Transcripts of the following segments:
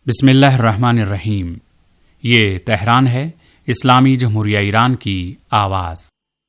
بسم اللہ الرحمن الرحیم۔ یہ تہران ہے، اسلامی جمہوریہ ایران کی آواز۔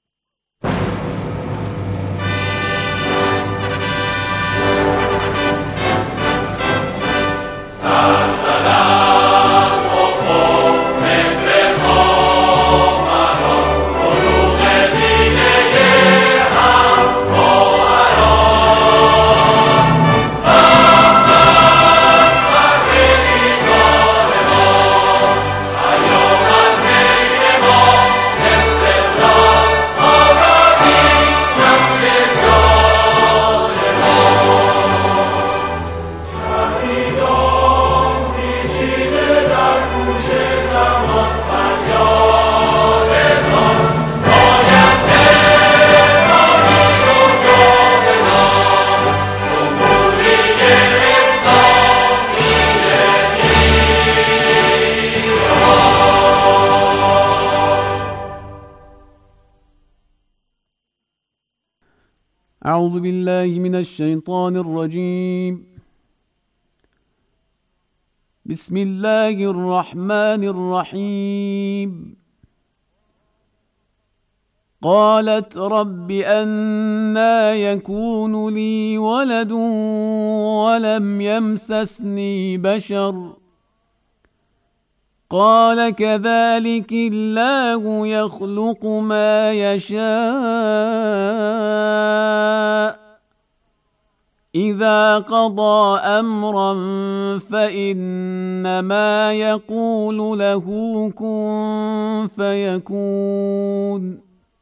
اعوذ باللہ من الشیطان الرجیم، بسم اللہ الرحمن الرحیم۔ قالت رب أنى يكون لي ولد ولم يمسسني بشر قال كذلك الله يخلق ما يشاء إذا قضى أمرا فإنما يقول له كن فيكون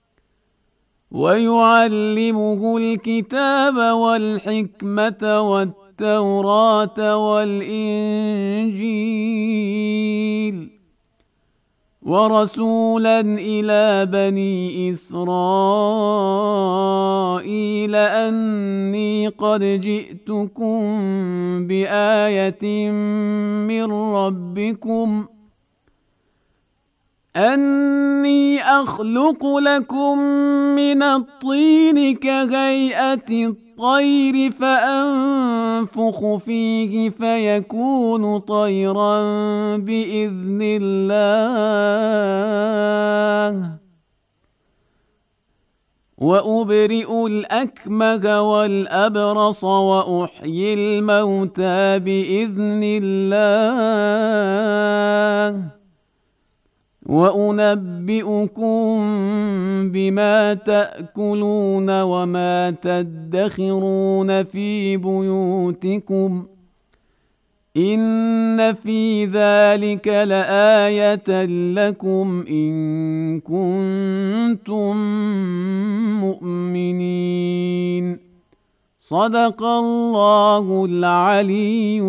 ويعلمه الكتاب والحكمة والتوراة والإنجيل ورسولا إلى بني إسرائيل أني قد جئتكم بآية من ربكم أني أخلق لكم من الطين كهيئة الطير فأنفخ فيه فيكون طيرا بإذن الله وأبرئ الأكمه والأبرص وأحيي الموتى بإذن الله وَأُنَبِّئُكُم بِمَا تَأْكُلُونَ وَمَا تَدَّخِرُونَ فِي بُيُوتِكُمْ إِنَّ فِي ذَلِكَ لَآيَةً لَكُمْ إِن كُنتُم مُّؤْمِنِينَ۔ صدق اللہ العلی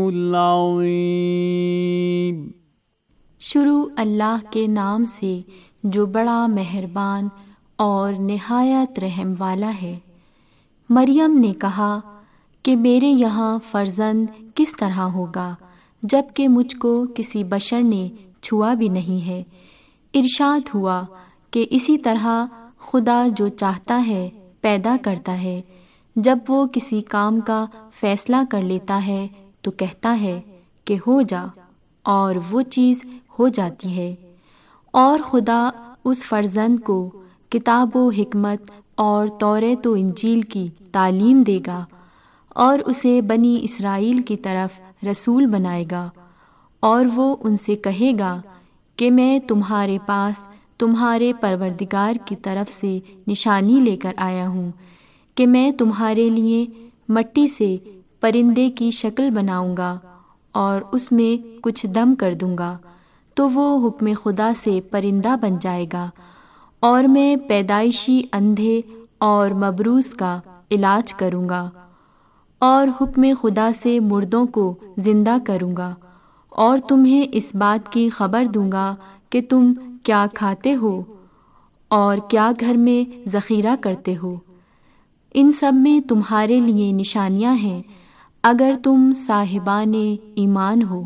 العظیم۔ شروع اللہ کے نام سے جو بڑا مہربان اور نہایت رحم والا ہے۔ مریم نے کہا کہ میرے یہاں فرزند کس طرح ہوگا جب کہ مجھ کو کسی بشر نے چھوا بھی نہیں ہے۔ ارشاد ہوا کہ اسی طرح خدا جو چاہتا ہے پیدا کرتا ہے۔ جب وہ کسی کام کا فیصلہ کر لیتا ہے تو کہتا ہے کہ ہو جا، اور وہ چیز ہو جاتی ہے۔ اور خدا اس فرزند کو کتاب و حکمت اور توریت و انجیل کی تعلیم دے گا، اور اسے بنی اسرائیل کی طرف رسول بنائے گا، اور وہ ان سے کہے گا کہ میں تمہارے پاس تمہارے پروردگار کی طرف سے نشانی لے کر آیا ہوں کہ میں تمہارے لیے مٹی سے پرندے کی شکل بناؤں گا اور اس میں کچھ دم کر دوں گا تو وہ حکم خدا سے پرندہ بن جائے گا، اور میں پیدائشی اندھے اور مبروز کا علاج کروں گا، اور حکم خدا سے مردوں کو زندہ کروں گا، اور تمہیں اس بات کی خبر دوں گا کہ تم کیا کھاتے ہو اور کیا گھر میں ذخیرہ کرتے ہو۔ ان سب میں تمہارے لیے نشانیاں ہیں اگر تم صاحبان ایمان ہو۔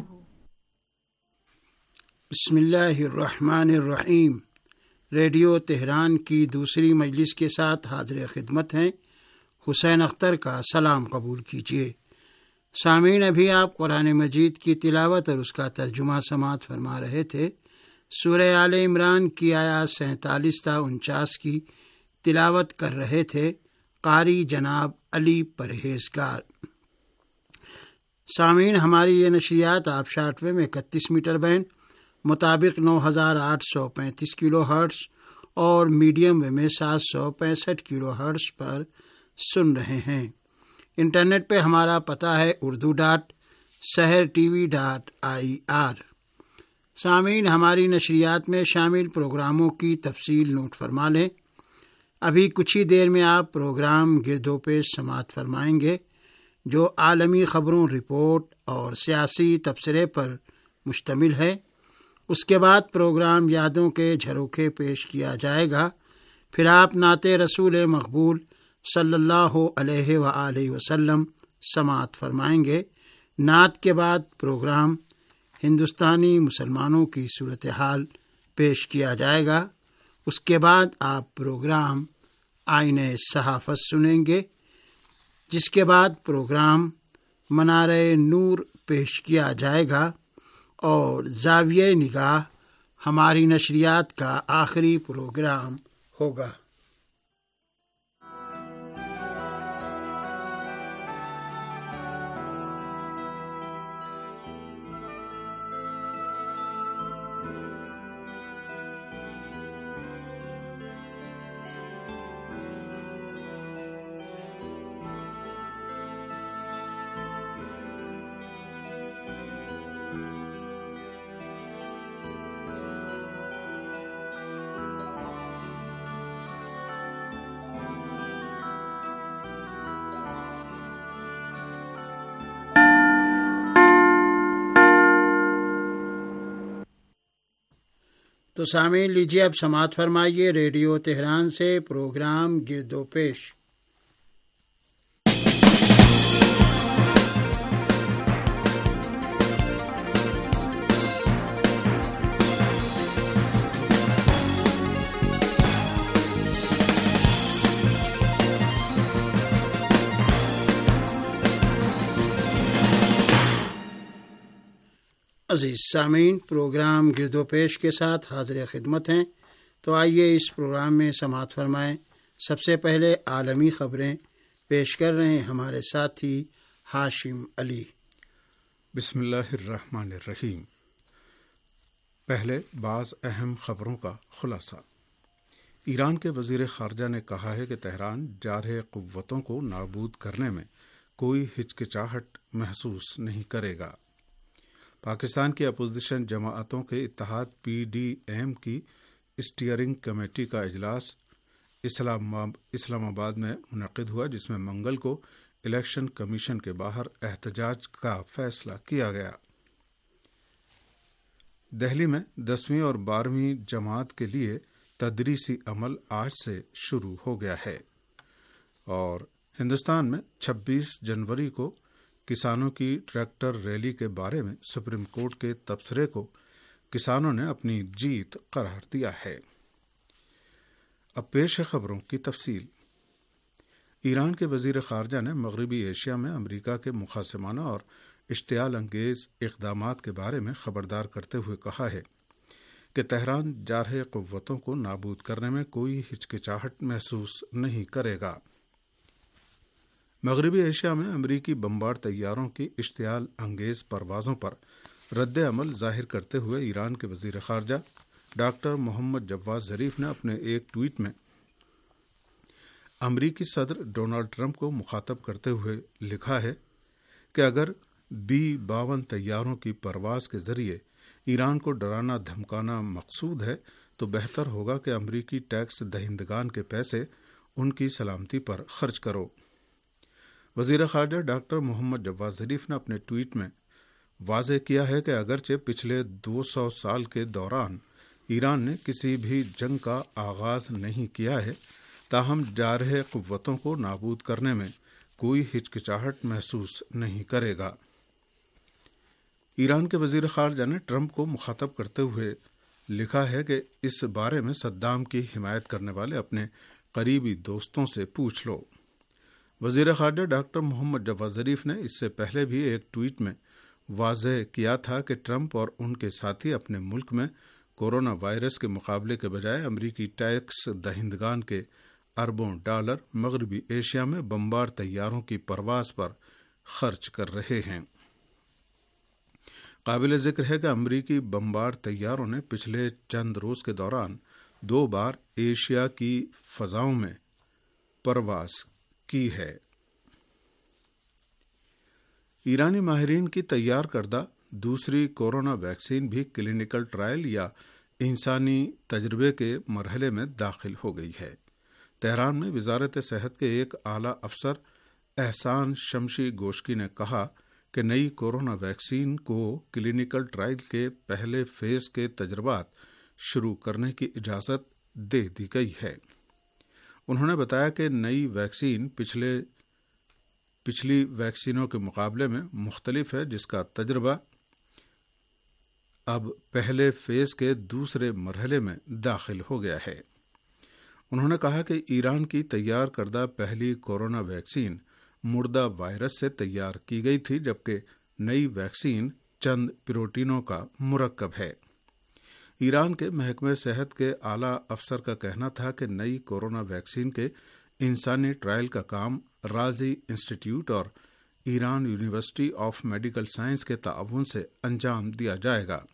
بسم اللہ الرحمن الرحیم۔ ریڈیو تہران کی دوسری مجلس کے ساتھ حاضر خدمت ہیں۔ حسین اختر کا سلام قبول کیجیے۔ سامعین، ابھی آپ قرآن مجید کی تلاوت اور اس کا ترجمہ سماعت فرما رہے تھے۔ سورہ آل عمران کی آیات 47 تا 49 کی تلاوت کر رہے تھے قاری جناب علی پرہیزگار۔ سامعین، ہماری یہ نشریات آپ شارٹ ویو میں 31 میٹر بینڈ مطابق 9835 کلو ہرٹز اور میڈیم ویو میں 765 کلو ہرٹز پر سن رہے ہیں۔ انٹرنیٹ پہ ہمارا پتہ ہے urdu.sehrtv.ir۔ سامعین، ہماری نشریات میں شامل پروگراموں کی تفصیل نوٹ فرما لیں۔ ابھی کچھ ہی دیر میں آپ پروگرام گرد و پیش سماعت فرمائیں گے جو عالمی خبروں، رپورٹ اور سیاسی تبصرے پر مشتمل ہے۔ اس کے بعد پروگرام یادوں کے جھروکے پیش کیا جائے گا۔ پھر آپ نعت رسول مقبول صلی اللہ علیہ وآلہ وسلم سماعت فرمائیں گے۔ نعت کے بعد پروگرام ہندوستانی مسلمانوں کی صورتحال پیش کیا جائے گا۔ اس کے بعد آپ پروگرام آئینِ صحافت سنیں گے، جس کے بعد پروگرام منارۂ نور پیش کیا جائے گا اور زاویہ نگاہ ہماری نشریات کا آخری پروگرام ہوگا۔ تو سامعین، لیجیے اب سماعت فرمائیے ریڈیو تہران سے پروگرام گرد و پیش۔ عزیز سامعین، پروگرام گرد و پیش کے ساتھ حاضر خدمت ہیں۔ تو آئیے اس پروگرام میں سماعت فرمائیں۔ سب سے پہلے عالمی خبریں پیش کر رہے ہیں ہمارے ساتھی ہاشم علی۔ بسم اللہ الرحمن الرحیم۔ پہلے بعض اہم خبروں کا خلاصہ۔ ایران کے وزیر خارجہ نے کہا ہے کہ تہران جارح قوتوں کو نابود کرنے میں کوئی ہچکچاہٹ محسوس نہیں کرے گا۔ پاکستان کی اپوزیشن جماعتوں کے اتحاد PDM کی اسٹیئرنگ کمیٹی کا اجلاس اسلام آباد میں منعقد ہوا، جس میں منگل کو الیکشن کمیشن کے باہر احتجاج کا فیصلہ کیا گیا۔ دہلی میں 10ویں اور 12ویں جماعت کے لیے تدریسی عمل آج سے شروع ہو گیا ہے، اور ہندوستان میں 26 جنوری کو کسانوں کی ٹریکٹر ریلی کے بارے میں سپریم کورٹ کے تبصرے کو کسانوں نے اپنی جیت قرار دیا ہے۔ اب پیش ہے خبروں کی تفصیل۔ ایران کے وزیر خارجہ نے مغربی ایشیا میں امریکہ کے مخاصمانہ اور اشتعال انگیز اقدامات کے بارے میں خبردار کرتے ہوئے کہا ہے کہ تہران جارح قوتوں کو نابود کرنے میں کوئی ہچکچاہٹ محسوس نہیں کرے گا۔ مغربی ایشیا میں امریکی بمبار طیاروں کی اشتعال انگیز پروازوں پر رد عمل ظاہر کرتے ہوئے ایران کے وزیر خارجہ ڈاکٹر محمد جواد ظریف نے اپنے ایک ٹویٹ میں امریکی صدر ڈونلڈ ٹرمپ کو مخاطب کرتے ہوئے لکھا ہے کہ اگر B-52 طیاروں کی پرواز کے ذریعے ایران کو ڈرانا دھمکانا مقصود ہے تو بہتر ہوگا کہ امریکی ٹیکس دہندگان کے پیسے ان کی سلامتی پر خرچ کرو۔ وزیر خارجہ ڈاکٹر محمد جواد ظریف نے اپنے ٹویٹ میں واضح کیا ہے کہ اگرچہ پچھلے 200 سال کے دوران ایران نے کسی بھی جنگ کا آغاز نہیں کیا ہے، تاہم جارح قوتوں کو نابود کرنے میں کوئی ہچکچاہٹ محسوس نہیں کرے گا۔ ایران کے وزیر خارجہ نے ٹرمپ کو مخاطب کرتے ہوئے لکھا ہے کہ اس بارے میں صدام کی حمایت کرنے والے اپنے قریبی دوستوں سے پوچھ لو۔ وزیر خارجہ ڈاکٹر محمد جواد ظریف نے اس سے پہلے بھی ایک ٹویٹ میں واضح کیا تھا کہ ٹرمپ اور ان کے ساتھی اپنے ملک میں کورونا وائرس کے مقابلے کے بجائے امریکی ٹیکس دہندگان کے اربوں ڈالر مغربی ایشیا میں بمبار طیاروں کی پرواز پر خرچ کر رہے ہیں۔ قابل ذکر ہے کہ امریکی بمبار طیاروں نے پچھلے چند روز کے دوران 2 بار ایشیا کی فضاؤں میں پرواز کی ہے۔ ایرانی ماہرین کی تیار کردہ دوسری کورونا ویکسین بھی کلینکل ٹرائل یا انسانی تجربے کے مرحلے میں داخل ہو گئی ہے۔ تہران میں وزارت صحت کے ایک اعلیٰ افسر احسان شمشی گوشکی نے کہا کہ نئی کورونا ویکسین کو کلینکل ٹرائل کے پہلے فیز کے تجربات شروع کرنے کی اجازت دے دی گئی ہے۔ انہوں نے بتایا کہ نئی ویکسین پچھلی ویکسینوں کے مقابلے میں مختلف ہے، جس کا تجربہ اب پہلے فیز کے دوسرے مرحلے میں داخل ہو گیا ہے۔ انہوں نے کہا کہ ایران کی تیار کردہ پہلی کورونا ویکسین مردہ وائرس سے تیار کی گئی تھی، جبکہ نئی ویکسین چند پروٹینوں کا مرکب ہے۔ ایران کے محکمہ صحت کے اعلیٰ افسر کا کہنا تھا کہ نئی کورونا ویکسین کے انسانی ٹرائل کا کام رازی انسٹی ٹیوٹ اور Iran university of medical science کے تعاون سے انجام دیا جائے گا۔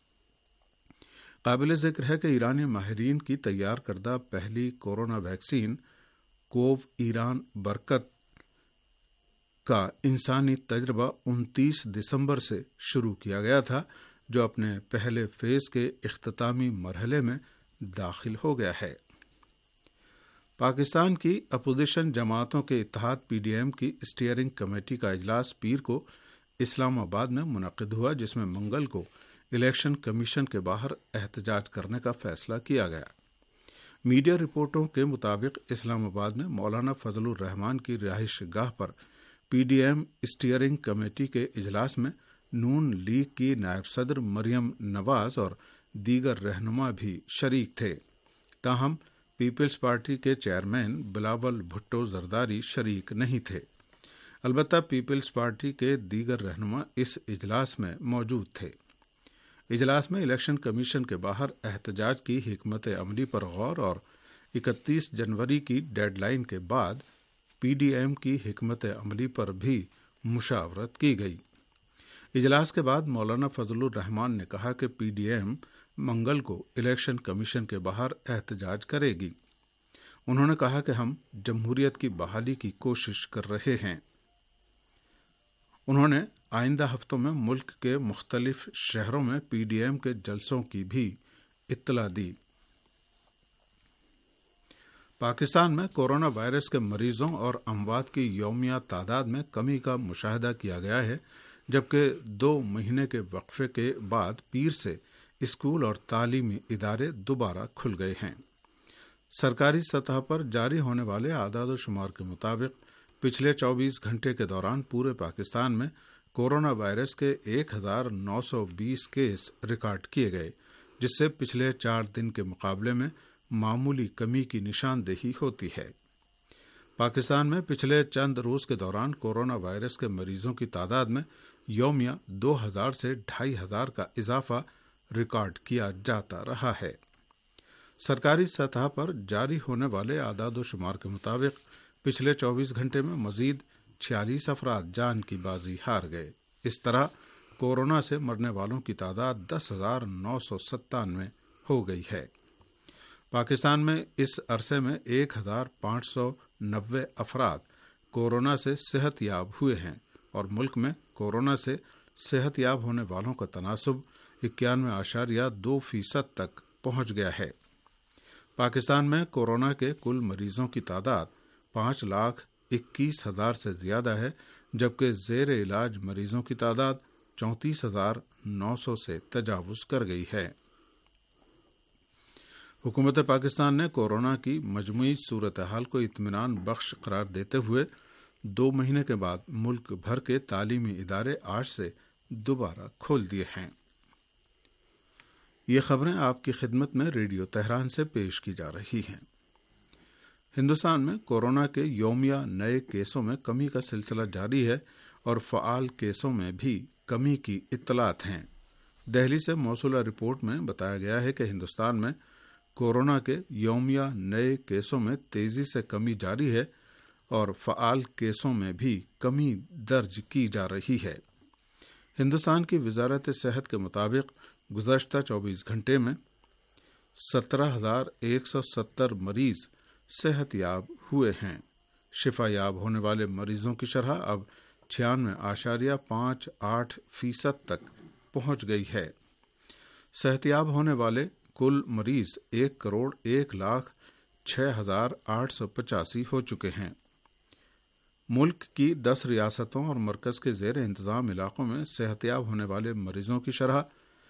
قابل ذکر ہے کہ ایرانی ماہرین کی تیار کردہ پہلی کورونا ویکسین کوو ایران برکت کا انسانی تجربہ 29 دسمبر سے شروع کیا گیا تھا، جو اپنے پہلے فیز کے اختتامی مرحلے میں داخل ہو گیا ہے۔ پاکستان کی اپوزیشن جماعتوں کے اتحاد PDM کی اسٹیئرنگ کمیٹی کا اجلاس پیر کو اسلام آباد میں منعقد ہوا، جس میں منگل کو الیکشن کمیشن کے باہر احتجاج کرنے کا فیصلہ کیا گیا۔ میڈیا رپورٹوں کے مطابق اسلام آباد میں مولانا فضل الرحمان کی رہائش گاہ پر PDM اسٹیئرنگ کمیٹی کے اجلاس میں نون لیگ کی نائب صدر مریم نواز اور دیگر رہنما بھی شریک تھے، تاہم پیپلز پارٹی کے چیئرمین بلاول بھٹو زرداری شریک نہیں تھے۔ البتہ پیپلز پارٹی کے دیگر رہنما اس اجلاس میں موجود تھے۔ اجلاس میں الیکشن کمیشن کے باہر احتجاج کی حکمت عملی پر غور اور 31 جنوری کی ڈیڈ لائن کے بعد PDM کی حکمت عملی پر بھی مشاورت کی گئی۔ اجلاس کے بعد مولانا فضل الرحمان نے کہا کہ PDM منگل کو الیکشن کمیشن کے باہر احتجاج کرے گی۔ انہوں نے کہا کہ ہم جمہوریت کی بحالی کی کوشش کر رہے ہیں۔ انہوں نے آئندہ ہفتوں میں ملک کے مختلف شہروں میں PDM کے جلسوں کی بھی اطلاع دی۔ پاکستان میں کورونا وائرس کے مریضوں اور اموات کی یومیہ تعداد میں کمی کا مشاہدہ کیا گیا ہے، جبکہ 2 مہینے کے وقفے کے بعد پیر سے اسکول اور تعلیمی ادارے دوبارہ کھل گئے ہیں۔ سرکاری سطح پر جاری ہونے والے اعداد و شمار کے مطابق پچھلے 24 گھنٹے کے دوران پورے پاکستان میں کورونا وائرس کے 1920 کیس ریکارڈ کیے گئے، جس سے پچھلے 4 دن کے مقابلے میں معمولی کمی کی نشاندہی ہوتی ہے۔ پاکستان میں پچھلے چند روز کے دوران کورونا وائرس کے مریضوں کی تعداد میں یومیہ 2000 سے 2500 کا اضافہ ریکارڈ کیا جاتا رہا ہے۔ سرکاری سطح پر جاری ہونے والے اعداد و شمار کے مطابق پچھلے 24 گھنٹے میں مزید 46 افراد جان کی بازی ہار گئے۔ اس طرح کورونا سے مرنے والوں کی تعداد 10,997 ہو گئی ہے۔ پاکستان میں اس عرصے میں 1,590 افراد کورونا سے صحت یاب ہوئے ہیں اور ملک میں کورونا سے صحت یاب ہونے والوں کا تناسب 91.2% تک پہنچ گیا ہے۔ پاکستان میں کورونا کے کل مریضوں کی تعداد 5,21,000 سے زیادہ ہے، جبکہ زیر علاج مریضوں کی تعداد 34,900 سے تجاوز کر گئی ہے۔ حکومت پاکستان نے کورونا کی مجموعی صورتحال کو اطمینان بخش قرار دیتے ہوئے 2 مہینے کے بعد ملک بھر کے تعلیمی ادارے آج سے دوبارہ کھول دیے ہیں۔ یہ خبریں آپ کی خدمت میں ریڈیو تہران سے پیش کی جا رہی ہیں۔ ہندوستان میں کورونا کے یومیہ نئے کیسوں میں کمی کا سلسلہ جاری ہے اور فعال کیسوں میں بھی کمی کی اطلاعات ہیں۔ دہلی سے موصولہ رپورٹ میں بتایا گیا ہے کہ ہندوستان میں کورونا کے یومیہ نئے کیسوں میں تیزی سے کمی جاری ہے اور فعال کیسوں میں بھی کمی درج کی جا رہی ہے۔ ہندوستان کی وزارت صحت کے مطابق گزشتہ 24 گھنٹے میں 17,170 مریض صحت یاب ہوئے ہیں۔ شفا یاب ہونے والے مریضوں کی شرح اب 96.58% تک پہنچ گئی ہے۔ صحت یاب ہونے والے کل مریض 1,01,06,885 ہو چکے ہیں۔ ملک کی 10 ریاستوں اور مرکز کے زیر انتظام علاقوں میں صحت یاب ہونے والے مریضوں کی شرح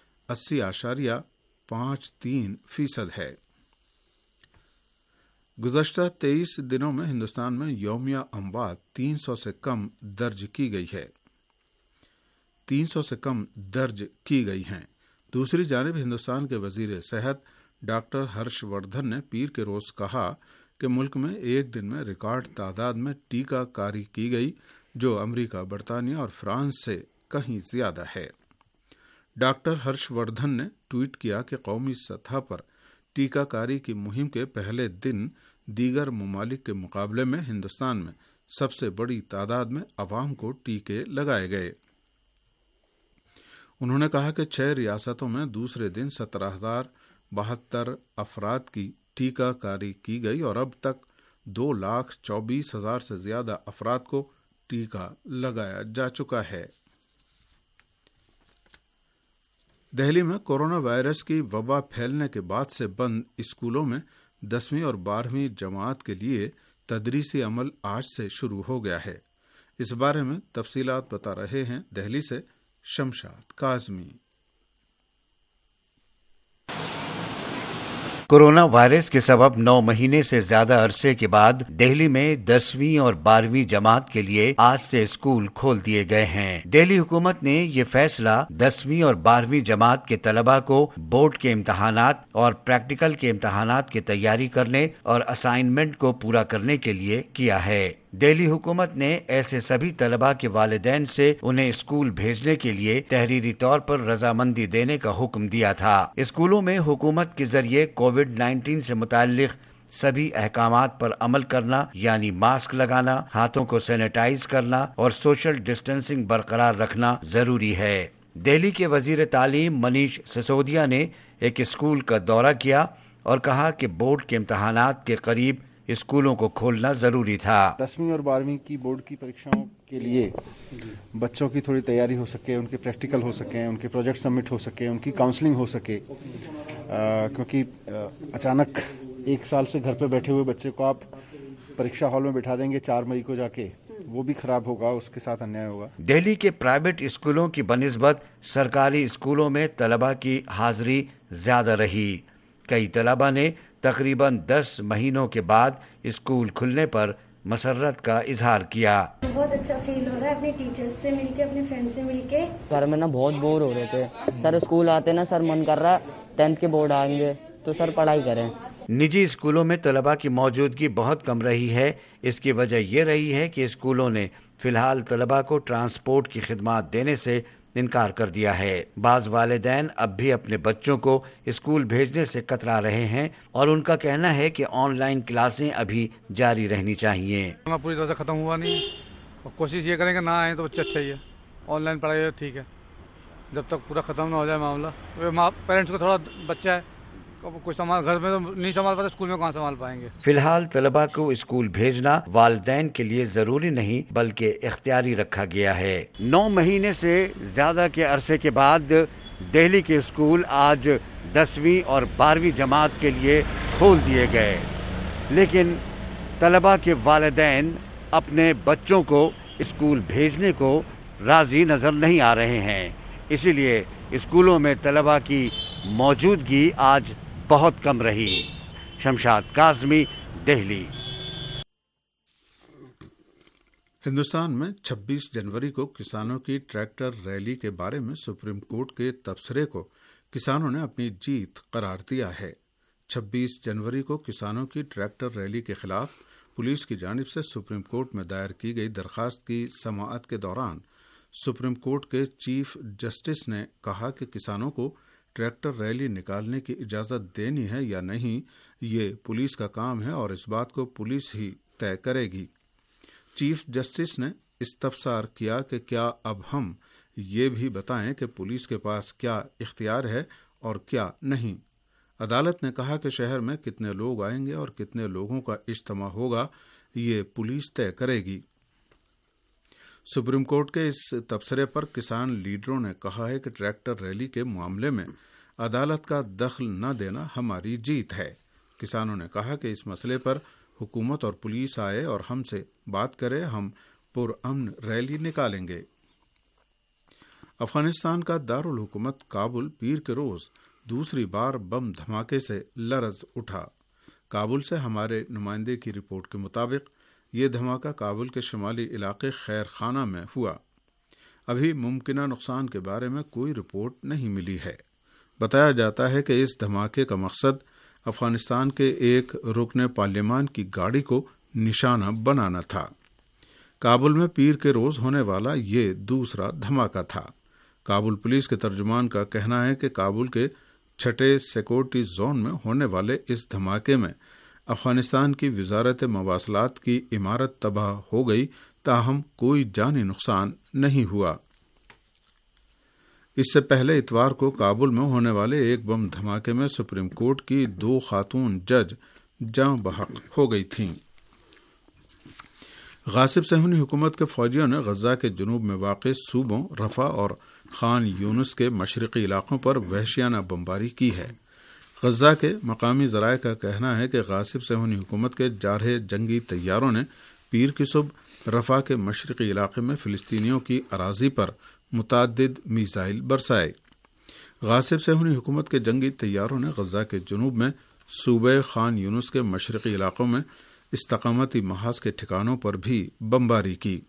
80.53% ہے۔ گزشتہ 23 دنوں میں ہندوستان میں یومیہ اموات 300 سے کم درج کی گئی ہے۔ 300 سے کم درج کی گئی ہیں۔ دوسری جانب ہندوستان کے وزیر صحت ڈاکٹر ہرش وردھن نے پیر کے روز کہا کہ ملک میں ایک دن میں ریکارڈ تعداد میں ٹیکہ کاری کی گئی، جو امریکہ، برطانیہ اور فرانس سے کہیں زیادہ ہے۔ ڈاکٹر ہرش وردھن نے ٹویٹ کیا کہ قومی سطح پر ٹیکہ کاری کی مہم کے پہلے دن دیگر ممالک کے مقابلے میں ہندوستان میں سب سے بڑی تعداد میں عوام کو ٹیکے لگائے گئے۔ انہوں نے کہا کہ 6 ریاستوں میں دوسرے دن 17,072 افراد کی ٹیکہ کاری کی گئی اور اب تک 2,24,000 سے زیادہ افراد کو ٹیکہ لگایا جا چکا ہے۔ دہلی میں کورونا وائرس کی وبا پھیلنے کے بعد سے بند اسکولوں میں 10ویں اور 12ویں جماعت کے لیے تدریسی عمل آج سے شروع ہو گیا ہے۔ اس بارے میں تفصیلات بتا رہے ہیں دہلی سے شمشاد کاظمی۔ کورونا وائرس کے سبب 9 مہینے سے زیادہ عرصے کے بعد دہلی میں 10ویں اور 12ویں جماعت کے لیے آج سے اسکول کھول دیے گئے ہیں۔ دہلی حکومت نے یہ فیصلہ 10ویں اور 12ویں جماعت کے طلباء کو بورڈ کے امتحانات اور پریکٹیکل کے امتحانات کی تیاری کرنے اور اسائنمنٹ کو پورا کرنے کے لیے کیا ہے۔ دہلی حکومت نے ایسے سبھی طلباء کے والدین سے انہیں اسکول بھیجنے کے لیے تحریری طور پر رضامندی دینے کا حکم دیا تھا۔ اسکولوں میں حکومت کے ذریعے کووڈ-19 سے متعلق سبھی احکامات پر عمل کرنا، یعنی ماسک لگانا، ہاتھوں کو سینیٹائز کرنا اور سوشل ڈسٹینسنگ برقرار رکھنا ضروری ہے۔ دہلی کے وزیر تعلیم منیش سسودیا نے ایک اسکول کا دورہ کیا اور کہا کہ بورڈ کے امتحانات کے قریب اسکولوں کو کھولنا ضروری تھا۔ 10ویں اور 12ویں کی بورڈ کی پریکشاؤں کے لیے بچوں کی تھوڑی تیاری ہو سکے، ان کے پریکٹیکل ہو سکیں، ان کے پروجیکٹ سبمٹ ہو سکے، ان کی کاؤنسلنگ ہو سکے، کیونکہ اچانک 1 سال سے گھر پہ بیٹھے ہوئے بچے کو آپ پریکشا ہال میں بٹھا دیں گے 4 مئی کو جا کے، وہ بھی خراب ہوگا، اس کے ساتھ انیائے ہوگا۔ دہلی کے پرائیویٹ اسکولوں کی بنسبت سرکاری اسکولوں میں طلباء کی حاضری زیادہ رہی۔ کئی طلباء نے تقریباً 10 مہینوں کے بعد اسکول کھلنے پر مسرت کا اظہار کیا۔ بہت اچھا فیل ہو رہا ہے اپنے ٹیچر سے مل کے، اپنے فرینڈ سے مل کے۔ گھر میں بہت بور ہو رہے تھے سر، اسکول آتے سر من کر رہا 10th کے بورڈ آئیں گے تو سر پڑھائی کریں۔ نجی اسکولوں میں طلباء کی موجودگی بہت کم رہی ہے۔ اس کی وجہ یہ رہی ہے کہ اسکولوں نے فی الحال طلباء کو ٹرانسپورٹ کی خدمات دینے سے انکار کر دیا ہے۔ بعض والدین اب بھی اپنے بچوں کو اسکول بھیجنے سے کترا رہے ہیں اور ان کا کہنا ہے کہ آن لائن کلاسیں ابھی جاری رہنی چاہیے۔ پوری طرح سے ختم ہوا نہیں اور کوشش یہ کریں کہ نہ آئیں تو بچے اچھا ہی ہے، آن لائن پڑھائی ٹھیک ہے، جب تک پورا ختم نہ ہو جائے معاملہ۔ پیرنٹس کو تھوڑا بچہ ہے، کچھ سامان گھر میں تو نہیں سنبھال پاتے، اسکول میں کہاں سنبھال پائیں گے۔ فی الحال طلباء کو اسکول بھیجنا والدین کے لیے ضروری نہیں بلکہ اختیاری رکھا گیا ہے۔ 9 مہینے سے زیادہ کے عرصے کے بعد دہلی کے اسکول آج 10ویں اور 12ویں جماعت کے لیے کھول دیے گئے، لیکن طلباء کے والدین اپنے بچوں کو اسکول بھیجنے کو راضی نظر نہیں آ رہے ہیں۔ اسی لیے اسکولوں میں طلباء کی موجودگی آج بہت کم رہی۔ شمشاد کاظمی، دہلی۔ ہندوستان میں 26 جنوری کو کسانوں کی ٹریکٹر ریلی کے بارے میں سپریم کورٹ کے تبصرے کو کسانوں نے اپنی جیت قرار دیا ہے۔ 26 जनवरी को किसानों की ट्रैक्टर रैली के खिलाफ पुलिस की जानिब से सुप्रीम कोर्ट में दायर की गई दरखास्त की समाअत के दौरान सुप्रीम कोर्ट के चीफ जस्टिस ने कहा कि किसानों को ट्रैक्टर रैली निकालने की इजाजत देनी है या नहीं, ये पुलिस का काम है और इस बात को पुलिस ही तय करेगी। चीफ जस्टिस ने इस्तफसार किया कि क्या अब हम ये भी बताएं कि पुलिस के पास क्या इख्तियार है और क्या नहीं। अदालत ने कहा कि शहर में कितने लोग आएंगे और कितने लोगों का इज्तिमा होगा, ये पुलिस तय करेगी। सुप्रीम कोर्ट के इस तबसरे पर किसान लीडरों ने कहा है कि ट्रैक्टर रैली के मामले में अदालत का दखल न देना हमारी जीत है। किसानों ने कहा कि इस मसले पर हुकूमत और पुलिस आए और हमसे बात करे, हम पुरअमन रैली निकालेंगे। अफगानिस्तान का दारुल हुकूमत काबुल पीर के रोज दूसरी बार बम धमाके से लरज उठा। काबुल से हमारे नुमाइंदे की रिपोर्ट के मुताबिक ये धमाका काबुल के शुमाली इलाके खैर खाना में हुआ। अभी मुमकिना नुकसान के बारे में कोई रिपोर्ट नहीं मिली है। बताया जाता है कि इस धमाके का मकसद अफगानिस्तान के एक रुकने पार्लियामान की गाड़ी को निशाना बनाना था। काबुल में पीर के रोज होने वाला ये दूसरा धमाका था। काबुल पुलिस के तर्जुमान का कहना है कि काबुल के 6 सिक्योरिटी जोन में होने वाले इस धमाके में अफगानिस्तान की वजारत मवासलात की इमारत तबाह हो गई, ताहम कोई जानी नुकसान नहीं हुआ। इससे पहले इतवार को काबुल में होने वाले एक बम धमाके में सुप्रीम कोर्ट की 2 खातून जज जाँ बहक हो गई थीं। गासिब सहूनी हुकूमत के फौजियों ने गजा के जुनूब में वाक़ सूबों रफा और खान यूनुस के मशरक़ी इलाकों पर वहशियाना बमबारी की है। गजा के मकामी ज़राए का कहना है कि गासिब सहूनी हुकूमत के जारहे जंगी तैयारों ने पीर की सुबह रफा के मशरक़ी इलाके में फ़िलिस्तीनियों की अराज़ी पर मुतअद्दिद मिसाइल बरसाए। गासिब सहूनी हुकूमत के जंगी तैयारों ने गजा के जुनूब में सूबे खान यूनुस के मशरक़ी इलाकों में इस्तकामती महाज के ठिकानों पर भी बमबारी की।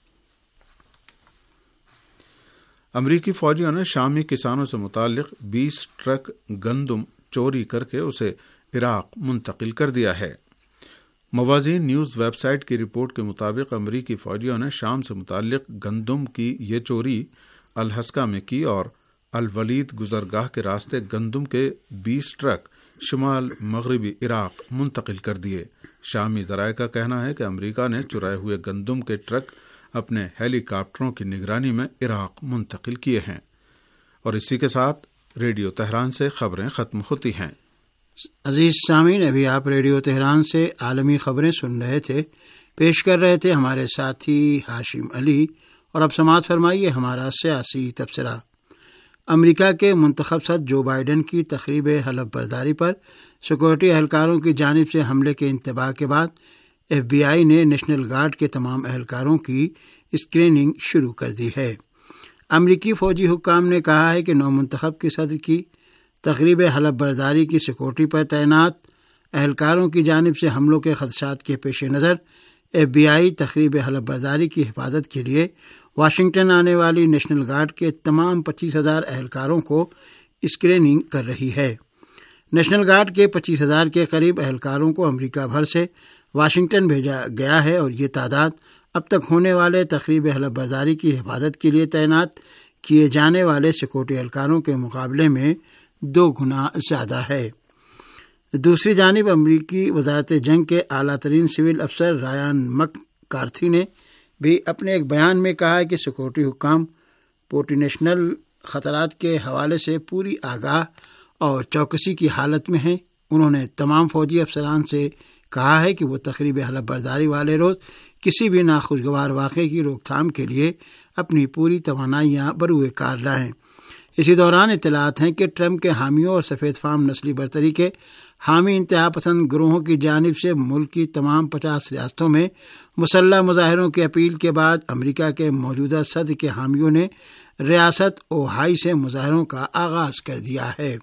अमरीकी फौजियों ने शामी किसानों से मुताल्लिक 20 ट्रक गंदम चोरी करके उसे इराक मुंतकिल कर दिया है। मवाज़ीन न्यूज़ वेबसाइट की रिपोर्ट के मुताबिक अमरीकी फौजियों ने शाम से मुताल्लिक गंदम की ये चोरी अल-हस्का में की और अल-वलीद गुजरगाह के रास्ते गंदम के 20 ट्रक शुमाल मगरबी इराक मुंतकिल कर दिए। शामी ज़राए का कहना है कि अमरीका ने चुराए हुए गंदम के ट्रक अपने हेलीकॉप्टरों की निगरानी में इराक मुंतकिल किए हैं। और इसी के साथ रेडियो तेहरान से खबरें खत्म होती हैं। अजीज सामीन, अभी आप रेडियो तेहरान से आलमी खबरें सुन रहे थे। पेश कर रहे थे हमारे साथी हाशिम अली। और अब समाअत फरमाइए हमारा सियासी तबसरा। अमेरिका के मुंतखब सदर जो बाइडन की तकरीब हलफ बर्दारी पर सिक्योरिटी एहलकारों की जानिब से हमले के इंतबाह के बाद FBI ने नेशनल गार्ड के तमाम एहलकारों की स्क्रीनिंग शुरू कर दी है। अमरीकी फौजी हुक्काम ने कहा है कि नौमुंतखब की सदर की तकरीब हलफ बर्दारी की सिक्योरिटी पर तैनात एहलकारों की जानिब से हमलों के खदशात के पेश नज़र FBI तकरीब हलफ बर्दारी की हिफाजत के लिए वाशिंगटन आने वाली नेशनल गार्ड के तमाम 25,000 एहलकारों को स्क्रीनिंग कर रही है। नेशनल गार्ड के 25,000 के करीब एहलकारों को अमेरिका भर से वाशिंगटन भेजा गया है और ये तादाद अब तक होने वाले तकरीब हलफ बर्दारी की हिफाजत के लिए तैनात किए जाने वाले सिक्योरिटी एहलकारों के मुकाबले में 2 गुना ज़्यादा है। दूसरी जानिब अमरीकी वजारत जंग के आला तरीन सिविल अफसर रायन मककार्थी ने भी अपने एक बयान में कहा है कि सिक्योरिटी हुक्काम पोटेंशियल खतरात के हवाले से पूरी आगाह और चौकसी की हालत में हैं। उन्होंने तमाम फौजी अफसरान से कहा है कि वो तकरीब हलफ बर्दारी वाले रोज़ किसी भी नाखुशगवार वाक़े की रोकथाम के लिए अपनी पूरी तवानाइयाँ बरूए कार लाएँ। इसी दौरान इत्तलात हैं कि ट्रंप के हामियों और सफ़ेद फार्म नस्ली बरतरी के हामी इंतहा पसंद ग्रोहों की जानिब से मुल्क की तमाम 50 रियासतों में मुसल्लह मुजाहरों की अपील के बाद अमेरिका के मौजूदा सदर के हामियों ने रियासत ओहाई से मुजाहरों का आगाज़ कर दिया है।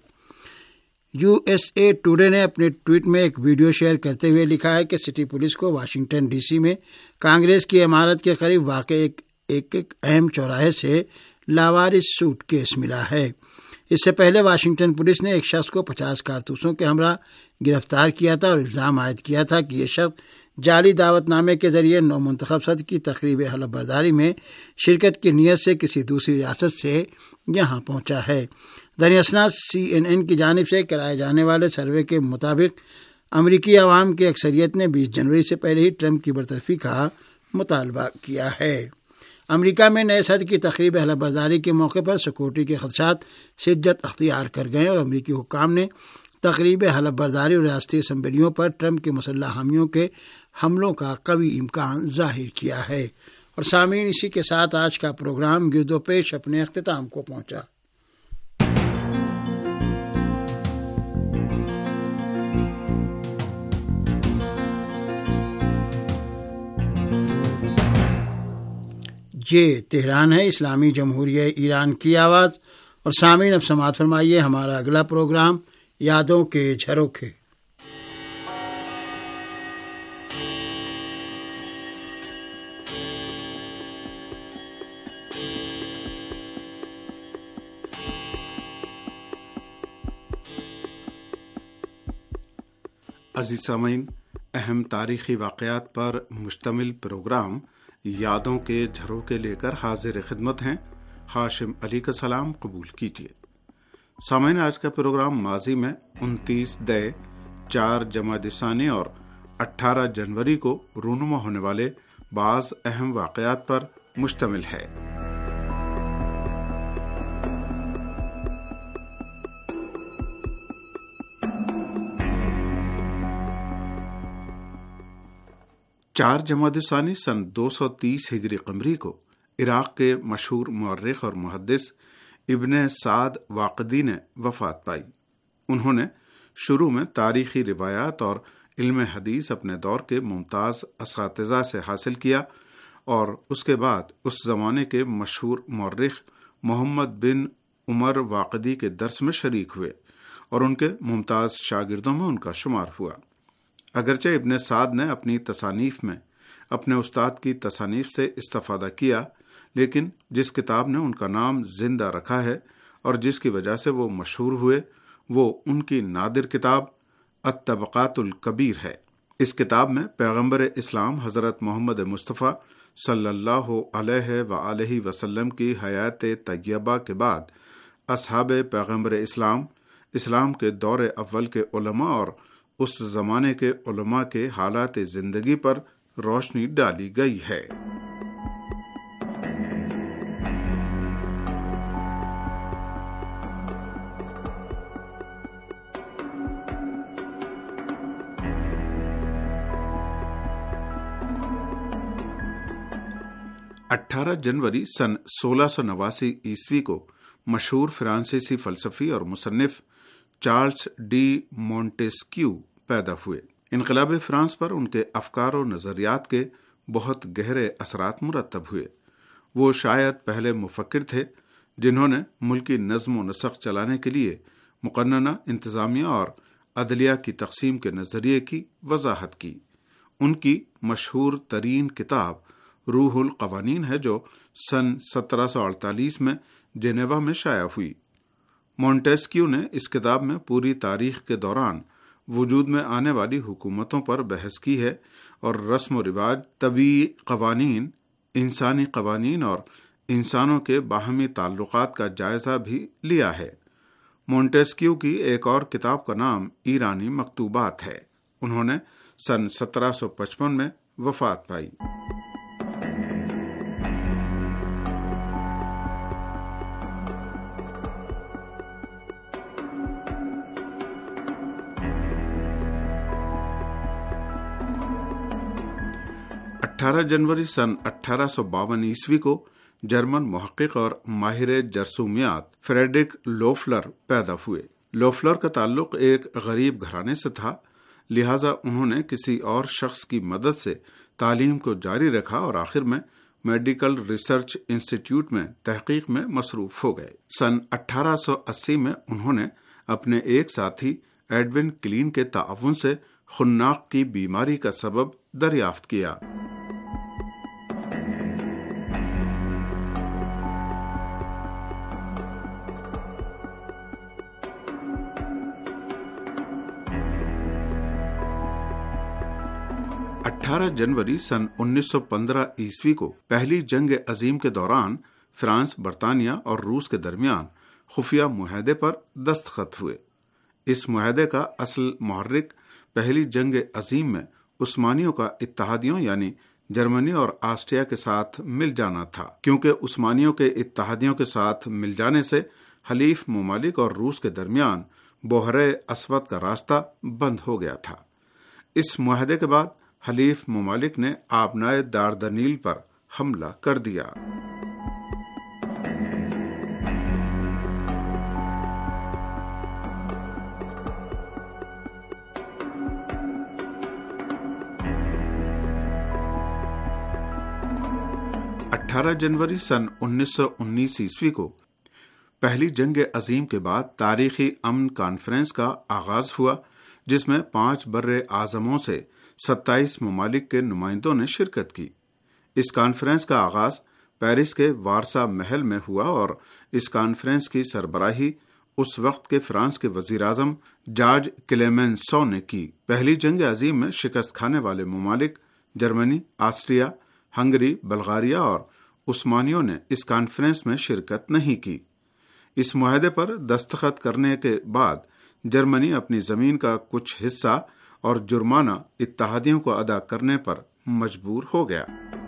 USA टुडे ने अपने ट्वीट में एक वीडियो शेयर करते हुए लिखा है कि सिटी पुलिस को वाशिंगटन DC में कांग्रेस की इमारत के करीब वाक़ एक अहम चौराहे से लावारिस सूटकेस मिला है। اس سے پہلے واشنگٹن پولیس نے ایک شخص کو 50 کارتوسوں کے ہمراہ گرفتار کیا تھا اور الزام عائد کیا تھا کہ یہ شخص جعلی دعوت نامے کے ذریعے نو منتخب صدر کی تقریب حلف برداری میں شرکت کی نیت سے کسی دوسری ریاست سے یہاں پہنچا ہے۔ در اثناء CNN کی جانب سے کرائے جانے والے سروے کے مطابق امریکی عوام کی اکثریت نے 20 جنوری سے پہلے ہی ٹرمپ کی برطرفی کا مطالبہ کیا ہے۔ امریکہ میں نئے صدر کی تقریب حلف برداری کے موقع پر سیکورٹی کے خدشات شدت اختیار کر گئے اور امریکی حکام نے تقریب حلف برداری اور ریاستی اسمبلیوں پر ٹرمپ کے مسلح حامیوں کے حملوں کا قوی امکان ظاہر کیا ہے۔ اور سامعین، اسی کے ساتھ آج کا پروگرام گرد و پیش اپنے اختتام کو پہنچا۔ یہ تہران ہے، اسلامی جمہوریہ ایران کی آواز۔ اور سامعین، اب سماعت فرمائیے ہمارا اگلا پروگرام یادوں کے جھروکے۔ عزیز سامعین، اہم تاریخی واقعات پر مشتمل پروگرام یادوں کے جھروکے لے کر حاضر خدمت ہیں۔ ہاشم علی کا سلام قبول کیجیے۔ سامعین، آج کا پروگرام ماضی میں 29 دے، 4 جمادی ثانی اور 18 جنوری کو رونما ہونے والے بعض اہم واقعات پر مشتمل ہے۔ چار جمادی ثانی سن 230 ہجری قمری کو عراق کے مشہور مورخ اور محدث ابن سعد واقدی نے وفات پائی۔ انہوں نے شروع میں تاریخی روایات اور علم حدیث اپنے دور کے ممتاز اساتذہ سے حاصل کیا اور اس کے بعد اس زمانے کے مشہور مورخ محمد بن عمر واقدی کے درس میں شریک ہوئے اور ان کے ممتاز شاگردوں میں ان کا شمار ہوا۔ اگرچہ ابن سعد نے اپنی تصانیف میں اپنے استاد کی تصانیف سے استفادہ کیا، لیکن جس کتاب نے ان کا نام زندہ رکھا ہے اور جس کی وجہ سے وہ مشہور ہوئے، وہ ان کی نادر کتاب الطبقات الکبیر ہے۔ اس کتاب میں پیغمبر اسلام حضرت محمد مصطفیٰ صلی اللہ علیہ وآلہ وسلم کی حیات طیبہ کے بعد اصحاب پیغمبر اسلام کے دور اول کے علماء اور اس زمانے کے علماء کے حالات زندگی پر روشنی ڈالی گئی ہے۔ اٹھارہ جنوری سن 1689 عیسوی کو مشہور فرانسیسی فلسفی اور مصنف چارلس ڈی مونٹیسکیو پیدا ہوئے۔ انقلاب فرانس پر ان کے افکار و نظریات کے بہت گہرے اثرات مرتب ہوئے۔ وہ شاید پہلے مفکر تھے جنہوں نے ملکی نظم و نسق چلانے کے لیے مقننہ انتظامیہ اور عدلیہ کی تقسیم کے نظریے کی وضاحت کی۔ ان کی مشہور ترین کتاب روح القوانین ہے جو سن 1748 میں جنیوا میں شائع ہوئی۔ مونٹیسکیو نے اس کتاب میں پوری تاریخ کے دوران وجود میں آنے والی حکومتوں پر بحث کی ہے اور رسم و رواج، طبیعی قوانین، انسانی قوانین اور انسانوں کے باہمی تعلقات کا جائزہ بھی لیا ہے۔ مونٹیسکیو کی ایک اور کتاب کا نام ایرانی مکتوبات ہے۔ انہوں نے سن 1755 میں وفات پائی۔ اٹھارہ جنوری سن 1852 عیسوی کو جرمن محقق اور ماہر جرثومیات فریڈرک لوفلر پیدا ہوئے۔ لوفلر کا تعلق ایک غریب گھرانے سے تھا، لہٰذا انہوں نے کسی اور شخص کی مدد سے تعلیم کو جاری رکھا اور آخر میں میڈیکل ریسرچ انسٹیٹیوٹ میں تحقیق میں مصروف ہو گئے۔ سن 1880 میں انہوں نے اپنے ایک ساتھی ایڈون کلین کے تعاون سے خناق کی بیماری کا سبب دریافت کیا۔ 18 जनवरी सन 1915 ईस्वी को पहली जंग अजीम के दौरान फ्रांस, बरतानिया और रूस के दरमियान खुफिया मुआहदे पर दस्तखत हुए। इस मुआहदे का असल मुहर्रिक पहली जंग अजीम में उस्मानियों का इत्तहादियों यानी जर्मनी और ऑस्ट्रिया के साथ मिल जाना था, क्योंकि उस्मानियों के इत्तहादियों के साथ मिल जाने से हलीफ ममालिक और रूस के दरमियान बोहरे अस्वद का रास्ता बंद हो गया था। इस मुआहदे के बाद हलीफ ममालिक ने आबनाए दारदनील पर हमला कर दिया। जनवरी सन 1919 ईस्वी को पहली जंग अजीम के बाद तारीखी अमन कॉन्फ्रेंस का आगाज हुआ, जिसमें 5 बर्रे आजमों से 27 ममालिक के नुमाइंदों ने शिरकत की। इस कॉन्फ्रेंस का आगाज पेरिस के वारसा महल में हुआ और इस कॉन्फ्रेंस की सरबराही उस वक्त के फ्रांस के वजीर आजम जॉर्ज क्लेमेंसो ने की। पहली जंग अजीम में शिकस्त खाने वाले ममालिक जर्मनी, ऑस्ट्रिया, हंगरी, बल्गारिया और उस्मानियों ने इस कॉन्फ्रेंस में शिरकत नहीं की। इस मुआहदे पर दस्तखत करने के बाद जर्मनी अपनी जमीन का कुछ हिस्सा और जुर्माना इत्तहादियों को अदा करने पर मजबूर हो गया।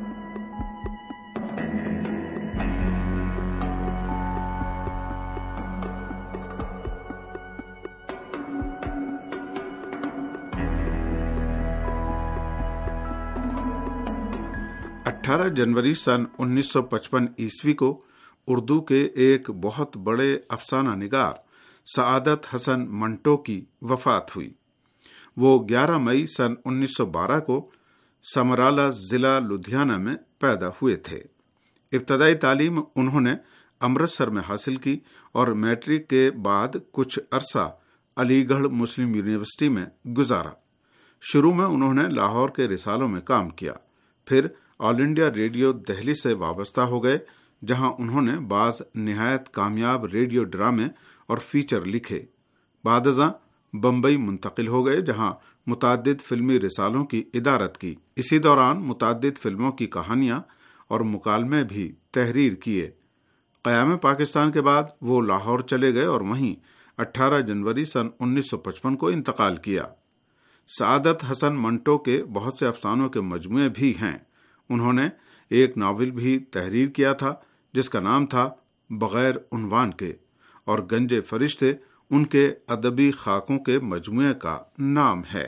जनवरी सन 1955 ईस्वी को उर्दू के एक बहुत बड़े अफसाना निगार सआदत हसन मंटो की वफात हुई। वो 11 मई सन 1912 को समराला जिला लुधियाना में पैदा हुए थे। इब्तदाई तालीम उन्होंने अमृतसर में हासिल की और मैट्रिक के बाद कुछ अरसा अलीगढ़ मुस्लिम यूनिवर्सिटी में गुजारा। शुरू में उन्होंने लाहौर के रिसालों में काम किया, फिर ऑल इंडिया रेडियो दिल्ली से वाबस्ता हो गए, जहां उन्होंने बाज निहायत कामयाब रेडियो ड्रामे और फीचर लिखे। बादज़ां बम्बई मुंतकिल हो गए, जहां मुताद्दिद फिल्मी रिसालों की इदारत की। इसी दौरान मुताद्दिद फिल्मों की कहानियां और मुकालमे भी तहरीर किए। क़याम पाकिस्तान के बाद वो लाहौर चले गए और वहीं 18 जनवरी सन 1955 को इंतकाल किया। सआदत हसन मंटो के बहुत से अफसानों के मजमुए भी हैं। उन्होंने एक नावल भी तहरीर किया था जिसका नाम था बगैर उन्वान के, और गंजे फरिश्ते उनके अदबी खाकों के मजमुए का नाम है।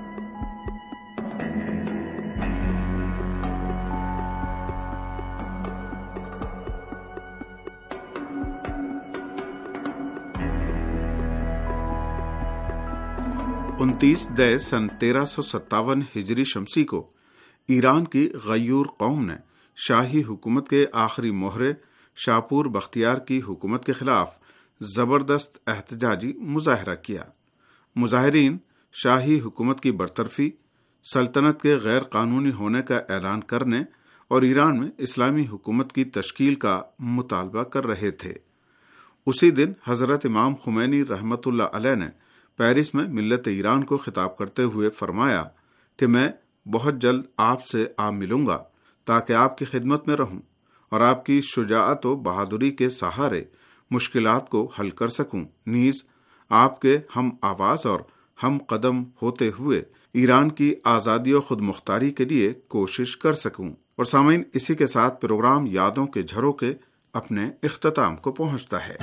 उनतीस दय सन 1357 हिजरी शमसी को ईरान की गयूर कौम ने शाही हुकूमत के आखिरी मोहरे शाहपुर बख्तियार की हुकूमत के खिलाफ जबरदस्त एहतजाजी मुजाहरा किया। मुजाहिरीन शाही हुकूमत की बरतरफी, सल्तनत के गैर कानूनी होने का ऐलान करने और ईरान में इस्लामी हुकूमत की तश्कील का मुतालबा कर रहे थे। उसी दिन हजरत इमाम खुमैनी रहमतुल्लाह अलैह ने पेरिस में मिल्लत ईरान को खिताब करते हुए फरमाया कि मैं बहुत जल्द आपसे आ मिलूंगा ताकि आपकी खिदमत में रहूं और आपकी शुजाअत व बहादुरी के सहारे मुश्किलात को हल कर सकूं, नीज आपके हम आवाज और हम कदम होते हुए ईरान की आज़ादी और खुद मुख्तारी के लिए कोशिश कर सकूं। और सामीन, इसी के साथ प्रोग्राम यादों के झरोखे अपने इख्तिताम को पहुंचता है।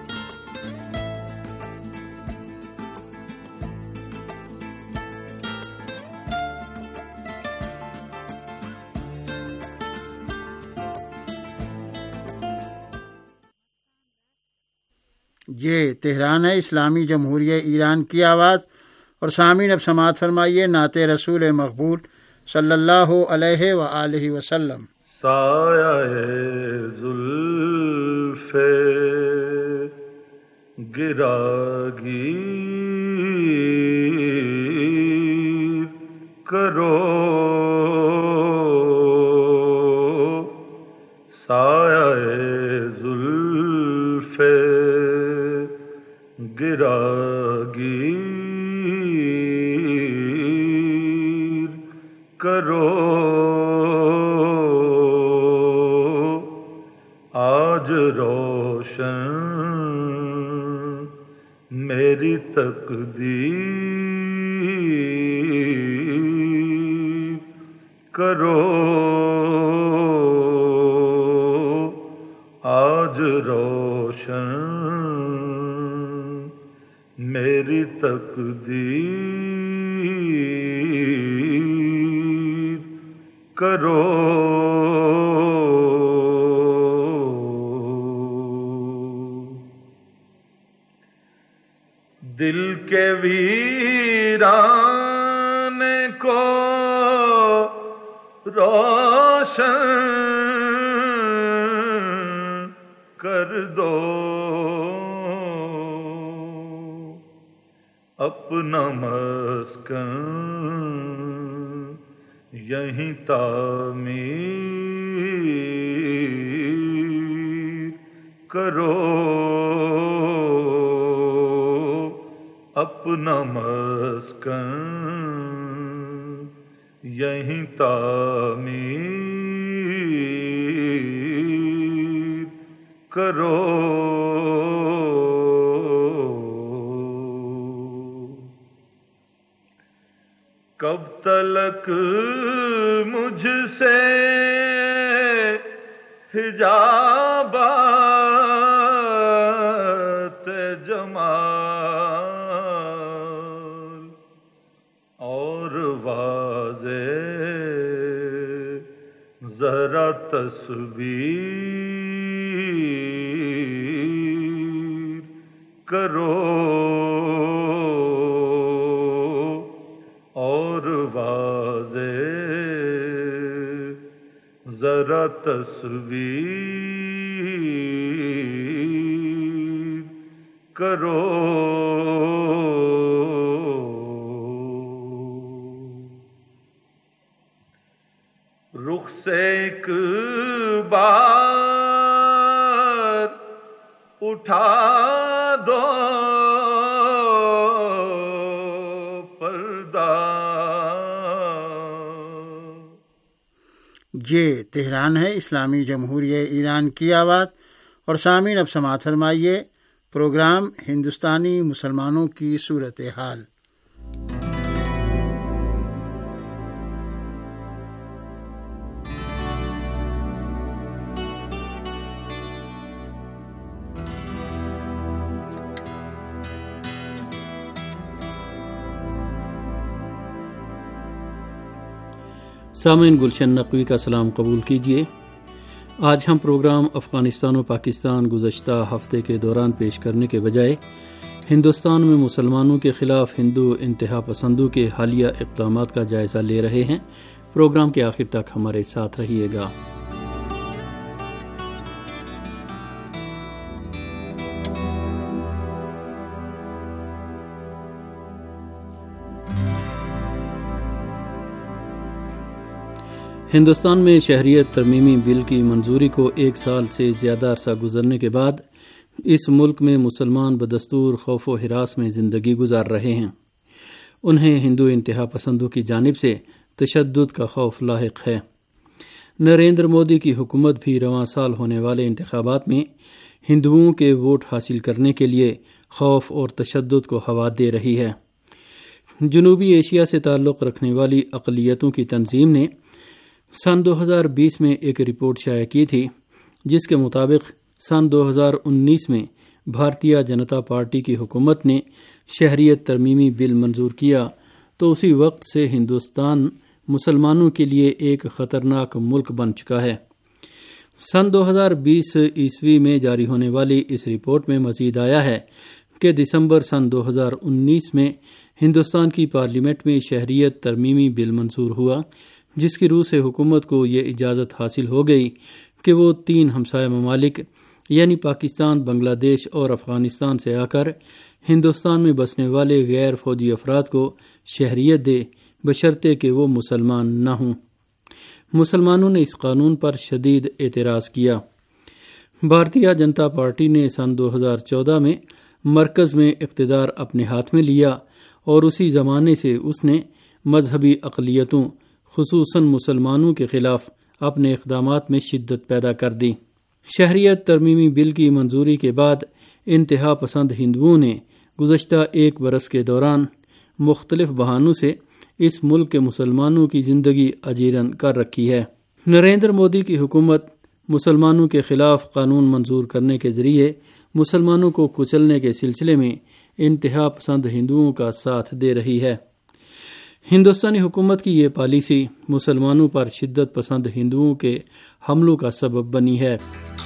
ये तेहरान है, इस्लामी जमहूरिया ईरान की आवाज़। और सामीन, अब समाअत फरमाइए नाते रसूल मकबूल सल्लल्लाहु अलैहि व आलिहि वसल्लम। साया-ए ज़ुल्फ़े गिरागीर करो, साया-ए ज़ुल्फ़े गिरागीर کرو آج روشن میری تقدیر کرو آج روشن میری تقدیر کرو دل کے ویران کو روشن کر دو اپنا مسکن یہیں تعمیر کرو اپنا مسکن یہیں تعمیر کرو کب تلک مجھ سے حجابات جمال اور واضح ذرا تصویر کرو ذرا تصویر کرو رخ سے ایک بار اٹھا دو یہ تہران ہے، اسلامی جمہوریہ ایران کی آواز۔ اور سامعین اب سماعت فرمائیے پروگرام ہندوستانی مسلمانوں کی صورتحال۔ سامعین، گلشن نقوی کا سلام قبول کیجیے۔ آج ہم پروگرام افغانستان و پاکستان گزشتہ ہفتے کے دوران پیش کرنے کے بجائے ہندوستان میں مسلمانوں کے خلاف ہندو انتہا پسندوں کے حالیہ اقدامات کا جائزہ لے رہے ہیں۔ پروگرام کے آخر تک ہمارے ساتھ رہیے گا۔ ہندوستان میں شہریت ترمیمی بل کی منظوری کو 1 سال سے زیادہ عرصہ گزرنے کے بعد اس ملک میں مسلمان بدستور خوف و ہراس میں زندگی گزار رہے ہیں۔ انہیں ہندو انتہا پسندوں کی جانب سے تشدد کا خوف لاحق ہے۔ نریندر مودی کی حکومت بھی رواں سال ہونے والے انتخابات میں ہندوؤں کے ووٹ حاصل کرنے کے لیے خوف اور تشدد کو ہوا دے رہی ہے۔ جنوبی ایشیا سے تعلق رکھنے والی اقلیتوں کی تنظیم نے سن 2020 میں ایک رپورٹ شائع کی تھی، جس کے مطابق سن 2019 میں بھارتیہ جنتا پارٹی کی حکومت نے شہریت ترمیمی بل منظور کیا تو اسی وقت سے ہندوستان مسلمانوں کے لیے ایک خطرناک ملک بن چکا ہے۔ سن 2020 عیسوی میں جاری ہونے والی اس رپورٹ میں مزید آیا ہے کہ دسمبر سن 2019 میں ہندوستان کی پارلیمنٹ میں شہریت ترمیمی بل منظور ہوا، جس کی روح سے حکومت کو یہ اجازت حاصل ہو گئی کہ وہ 3 ہمسایہ ممالک یعنی پاکستان، بنگلہ دیش اور افغانستان سے آ کر ہندوستان میں بسنے والے غیر فوجی افراد کو شہریت دے، بشرطے کہ وہ مسلمان نہ ہوں۔ مسلمانوں نے اس قانون پر شدید اعتراض کیا۔ بھارتیہ جنتا پارٹی نے سن 2014 میں مرکز میں اقتدار اپنے ہاتھ میں لیا اور اسی زمانے سے اس نے مذہبی اقلیتوں خصوصاً مسلمانوں کے خلاف اپنے اقدامات میں شدت پیدا کر دی۔ شہریت ترمیمی بل کی منظوری کے بعد انتہا پسند ہندوؤں نے گزشتہ 1 برس کے دوران مختلف بہانوں سے اس ملک کے مسلمانوں کی زندگی اجیرن کر رکھی ہے۔ نریندر مودی کی حکومت مسلمانوں کے خلاف قانون منظور کرنے کے ذریعے مسلمانوں کو کچلنے کے سلسلے میں انتہا پسند ہندوؤں کا ساتھ دے رہی ہے۔ ہندوستانی حکومت کی یہ پالیسی مسلمانوں پر شدت پسند ہندوؤں کے حملوں کا سبب بنی ہے۔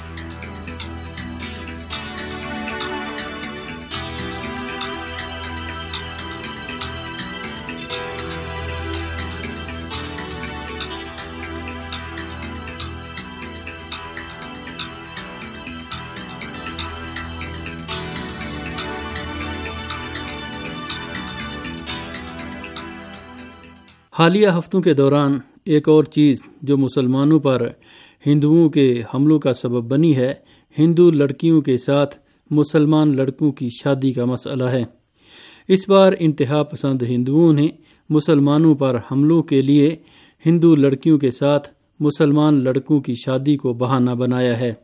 حالیہ ہفتوں کے دوران ایک اور چیز جو مسلمانوں پر ہندوؤں کے حملوں کا سبب بنی ہے، ہندو لڑکیوں کے ساتھ مسلمان لڑکوں کی شادی کا مسئلہ ہے۔ اس بار انتہا پسند ہندوؤں نے مسلمانوں پر حملوں کے لیے ہندو لڑکیوں کے ساتھ مسلمان لڑکوں کی شادی کو بہانہ بنایا ہے۔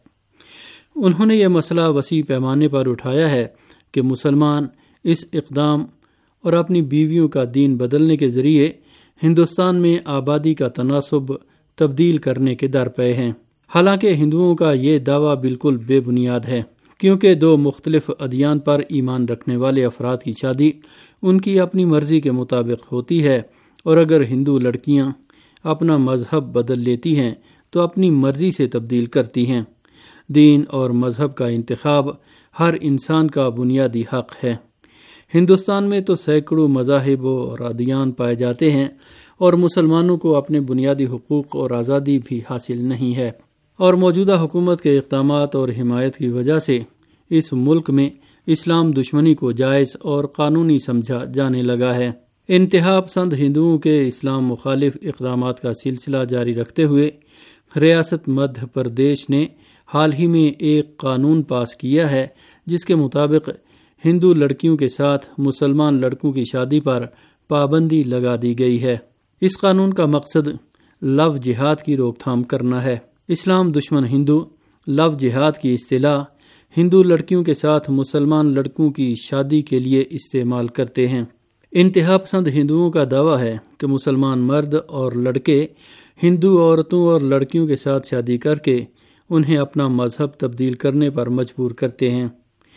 انہوں نے یہ مسئلہ وسیع پیمانے پر اٹھایا ہے کہ مسلمان اس اقدام اور اپنی بیویوں کا دین بدلنے کے ذریعے ہندوستان میں آبادی کا تناسب تبدیل کرنے کے در پے ہیں۔ حالانکہ ہندوؤں کا یہ دعویٰ بالکل بے بنیاد ہے، کیونکہ 2 مختلف ادیان پر ایمان رکھنے والے افراد کی شادی ان کی اپنی مرضی کے مطابق ہوتی ہے، اور اگر ہندو لڑکیاں اپنا مذہب بدل لیتی ہیں تو اپنی مرضی سے تبدیل کرتی ہیں۔ دین اور مذہب کا انتخاب ہر انسان کا بنیادی حق ہے۔ ہندوستان میں تو سینکڑوں مذاہب اور ادیان پائے جاتے ہیں، اور مسلمانوں کو اپنے بنیادی حقوق اور آزادی بھی حاصل نہیں ہے، اور موجودہ حکومت کے اقدامات اور حمایت کی وجہ سے اس ملک میں اسلام دشمنی کو جائز اور قانونی سمجھا جانے لگا ہے۔ انتہا پسند ہندوؤں کے اسلام مخالف اقدامات کا سلسلہ جاری رکھتے ہوئے ریاست مدھیہ پردیش نے حال ہی میں ایک قانون پاس کیا ہے جس کے مطابق ہندو لڑکیوں کے ساتھ مسلمان لڑکوں کی شادی پر پابندی لگا دی گئی ہے۔ اس قانون کا مقصد لو جہاد کی روک تھام کرنا ہے۔ اسلام دشمن ہندو لو جہاد کی اصطلاح ہندو لڑکیوں کے ساتھ مسلمان لڑکوں کی شادی کے لیے استعمال کرتے ہیں۔ انتہا پسند ہندوؤں کا دعویٰ ہے کہ مسلمان مرد اور لڑکے ہندو عورتوں اور لڑکیوں کے ساتھ شادی کر کے انہیں اپنا مذہب تبدیل کرنے پر مجبور کرتے ہیں۔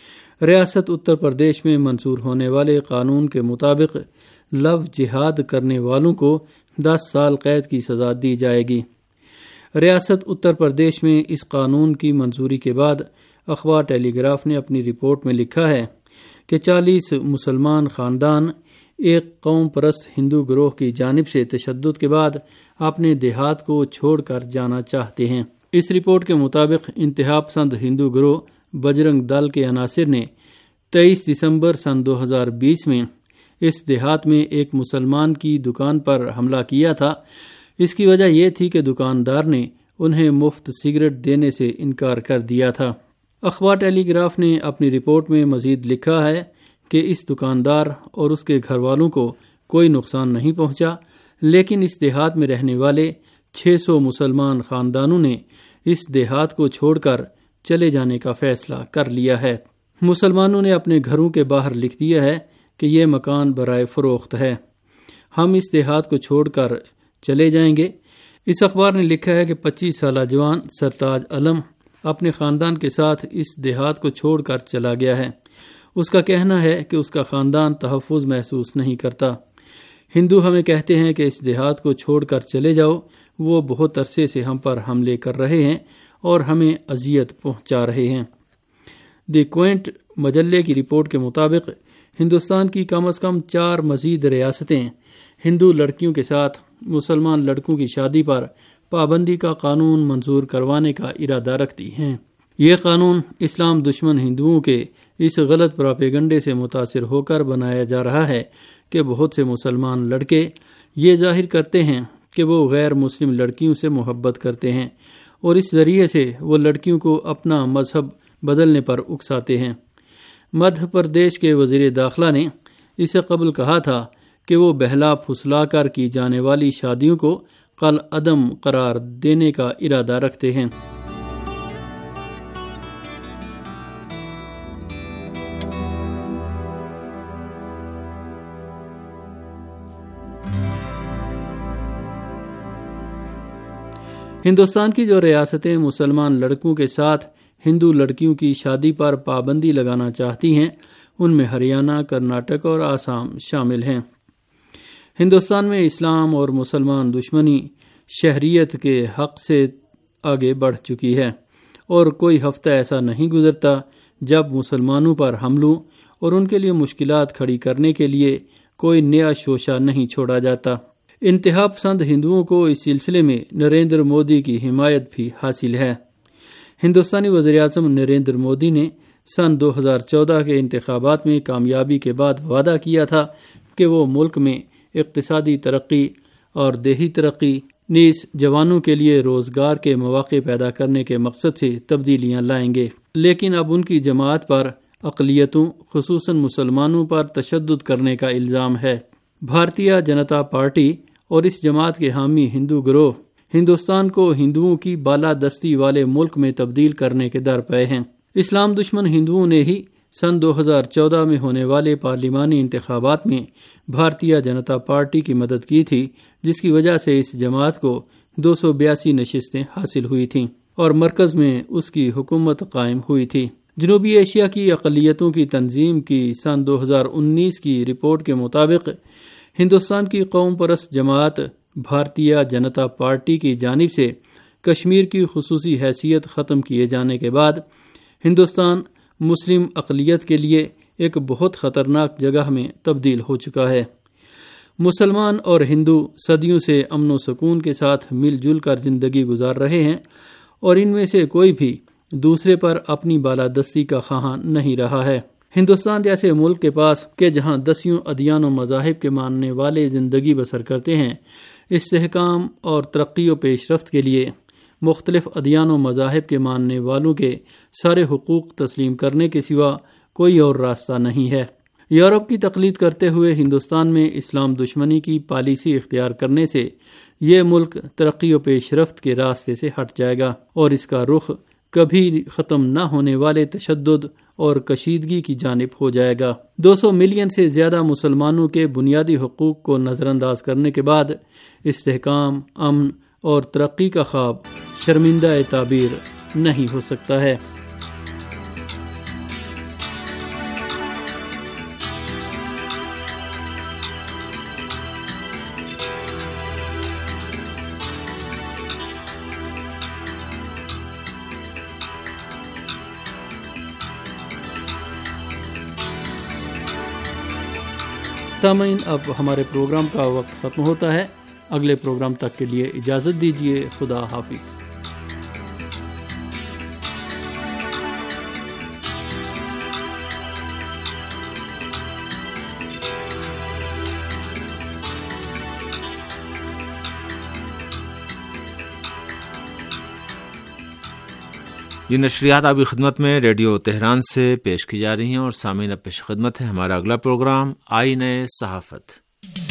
ریاست اتر پردیش میں منظور ہونے والے قانون کے مطابق لو جہاد کرنے والوں کو 10 سال قید کی سزا دی جائے گی۔ ریاست اتر پردیش میں اس قانون کی منظوری کے بعد اخبار ٹیلی گراف نے اپنی رپورٹ میں لکھا ہے کہ 40 مسلمان خاندان ایک قوم پرست ہندو گروہ کی جانب سے تشدد کے بعد اپنے دیہات کو چھوڑ کر جانا چاہتے ہیں۔ اس رپورٹ کے مطابق انتہا پسند ہندو گروہ بجرنگ دل کے عناصر نے 23 دسمبر سن 2020 میں اس دیہات میں ایک مسلمان کی دکان پر حملہ کیا تھا۔ اس کی وجہ یہ تھی کہ دکاندار نے انہیں مفت سگریٹ دینے سے انکار کر دیا تھا۔ اخبار ٹیلی گراف نے اپنی رپورٹ میں مزید لکھا ہے کہ اس دکاندار اور اس کے گھر والوں کو کوئی نقصان نہیں پہنچا، لیکن اس دیہات میں رہنے والے 600 مسلمان خاندانوں نے اس دیہات کو چھوڑ کر چلے جانے کا فیصلہ کر لیا ہے۔ مسلمانوں نے اپنے گھروں کے باہر لکھ دیا ہے کہ یہ مکان برائے فروخت ہے، ہم اس دیہات کو چھوڑ کر چلے جائیں گے۔ اس اخبار نے لکھا ہے کہ 25 سالہ جوان سرتاج علم اپنے خاندان کے ساتھ اس دیہات کو چھوڑ کر چلا گیا ہے۔ اس کا کہنا ہے کہ اس کا خاندان تحفظ محسوس نہیں کرتا۔ ہندو ہمیں کہتے ہیں کہ اس دیہات کو چھوڑ کر چلے جاؤ، وہ بہت عرصے سے ہم پر حملے کر رہے ہیں اور ہمیں اذیت پہنچا رہے ہیں۔ دی کوئنٹ مجلے کی رپورٹ کے مطابق ہندوستان کی کم از کم 4 مزید ریاستیں ہندو لڑکیوں کے ساتھ مسلمان لڑکوں کی شادی پر پابندی کا قانون منظور کروانے کا ارادہ رکھتی ہیں۔ یہ قانون اسلام دشمن ہندوؤں کے اس غلط پراپیگنڈے سے متاثر ہو کر بنایا جا رہا ہے کہ بہت سے مسلمان لڑکے یہ ظاہر کرتے ہیں کہ وہ غیر مسلم لڑکیوں سے محبت کرتے ہیں، اور اس ذریعے سے وہ لڑکیوں کو اپنا مذہب بدلنے پر اکساتے ہیں۔ مدھیہ پردیش کے وزیر داخلہ نے اس سے قبل کہا تھا کہ وہ بہلا پھسلا کر کی جانے والی شادیوں کو کالعدم قرار دینے کا ارادہ رکھتے ہیں۔ ہندوستان کی جو ریاستیں مسلمان لڑکوں کے ساتھ ہندو لڑکیوں کی شادی پر پابندی لگانا چاہتی ہیں، ان میں ہریانہ، کرناٹک اور آسام شامل ہیں۔ ہندوستان میں اسلام اور مسلمان دشمنی شہریت کے حق سے آگے بڑھ چکی ہے، اور کوئی ہفتہ ایسا نہیں گزرتا جب مسلمانوں پر حملوں اور ان کے لیے مشکلات کھڑی کرنے کے لیے کوئی نیا شوشہ نہیں چھوڑا جاتا۔ انتہا پسند ہندوؤں کو اس سلسلے میں نریندر مودی کی حمایت بھی حاصل ہے۔ ہندوستانی وزیراعظم نریندر مودی نے سن 2014 کے انتخابات میں کامیابی کے بعد وعدہ کیا تھا کہ وہ ملک میں اقتصادی ترقی اور دیہی ترقی نیز جوانوں کے لیے روزگار کے مواقع پیدا کرنے کے مقصد سے تبدیلیاں لائیں گے، لیکن اب ان کی جماعت پر اقلیتوں خصوصاً مسلمانوں پر تشدد کرنے کا الزام ہے۔ بھارتیہ جنتا پارٹی اور اس جماعت کے حامی ہندو گروہ ہندوستان کو ہندوؤں کی بالادستی والے ملک میں تبدیل کرنے کے در پے ہیں۔ اسلام دشمن ہندوؤں نے ہی سن 2014 میں ہونے والے پارلیمانی انتخابات میں بھارتیہ جنتا پارٹی کی مدد کی تھی، جس کی وجہ سے اس جماعت کو 282 نشستیں حاصل ہوئی تھیں اور مرکز میں اس کی حکومت قائم ہوئی تھی۔ جنوبی ایشیا کی اقلیتوں کی تنظیم کی سن 2019 کی رپورٹ کے مطابق ہندوستان کی قوم پرست جماعت بھارتیہ جنتا پارٹی کی جانب سے کشمیر کی خصوصی حیثیت ختم کیے جانے کے بعد ہندوستان مسلم اقلیت کے لیے ایک بہت خطرناک جگہ میں تبدیل ہو چکا ہے۔ مسلمان اور ہندو صدیوں سے امن و سکون کے ساتھ مل جل کر زندگی گزار رہے ہیں، اور ان میں سے کوئی بھی دوسرے پر اپنی بالادستی کا خواہاں نہیں رہا ہے۔ ہندوستان جیسے ملک کے پاس کہ جہاں 10 ادیان و مذاہب کے ماننے والے زندگی بسر کرتے ہیں، استحکام اور ترقی و پیش رفت کے لیے مختلف ادیان و مذاہب کے ماننے والوں کے سارے حقوق تسلیم کرنے کے سوا کوئی اور راستہ نہیں ہے۔ یورپ کی تقلید کرتے ہوئے ہندوستان میں اسلام دشمنی کی پالیسی اختیار کرنے سے یہ ملک ترقی و پیش رفت کے راستے سے ہٹ جائے گا، اور اس کا رخ کبھی ختم نہ ہونے والے تشدد اور کشیدگی کی جانب ہو جائے گا۔ 200 ملین سے زیادہ مسلمانوں کے بنیادی حقوق کو نظر انداز کرنے کے بعد استحکام، امن اور ترقی کا خواب شرمندہ تعبیر نہیں ہو سکتا ہے۔ سامعین، اب ہمارے پروگرام کا وقت ختم ہوتا ہے۔ اگلے پروگرام تک کے لیے اجازت دیجیے۔ خدا حافظ۔ یہ نشریات آپ کی خدمت میں ریڈیو تہران سے پیش کی جا رہی ہیں، اور سامعین اب پیش خدمت ہے ہمارا اگلا پروگرام آئینہ صحافت۔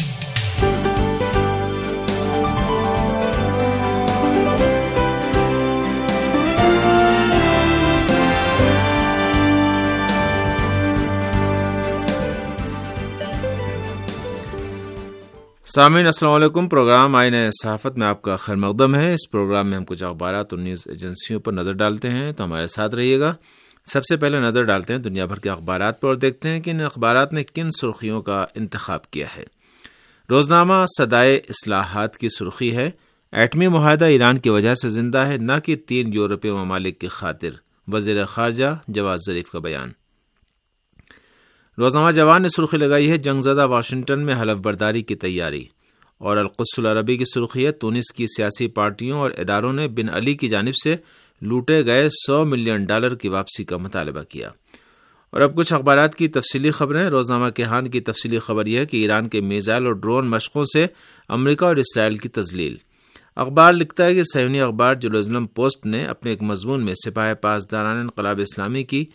سامعین السلام علیکم۔ پروگرام آئینہ صحافت میں آپ کا خیر مقدم ہے۔ اس پروگرام میں ہم کچھ اخبارات اور نیوز ایجنسیوں پر نظر ڈالتے ہیں، تو ہمارے ساتھ رہیے گا۔ سب سے پہلے نظر ڈالتے ہیں دنیا بھر کے اخبارات پر اور دیکھتے ہیں کہ ان اخبارات نے کن سرخیوں کا انتخاب کیا ہے۔ روزنامہ صدائے اصلاحات کی سرخی ہے، ایٹمی معاہدہ ایران کی وجہ سے زندہ ہے، نہ کہ 3 یورپی ممالک کی خاطر، وزیر خارجہ جواد ظریف کا بیان۔ روزنامہ جوان نے سرخی لگائی ہے جنگ زدہ واشنگٹن میں حلف برداری کی تیاری، اور القدس العربی کی سرخی ہے تونس کی سیاسی پارٹیوں اور اداروں نے بن علی کی جانب سے لوٹے گئے $100 ملین کی واپسی کا مطالبہ کیا۔ اور اب کچھ اخبارات کی تفصیلی خبریں۔ روزنامہ کیہان کی تفصیلی خبر یہ ہے کہ ایران کے میزائل اور ڈرون مشقوں سے امریکہ اور اسرائیل کی تذلیل۔ اخبار لکھتا ہے کہ صہیونی اخبار جیروزلم پوسٹ نے اپنے ایک مضمون میں سپاہ پاسداران انقلاب اسلامی کی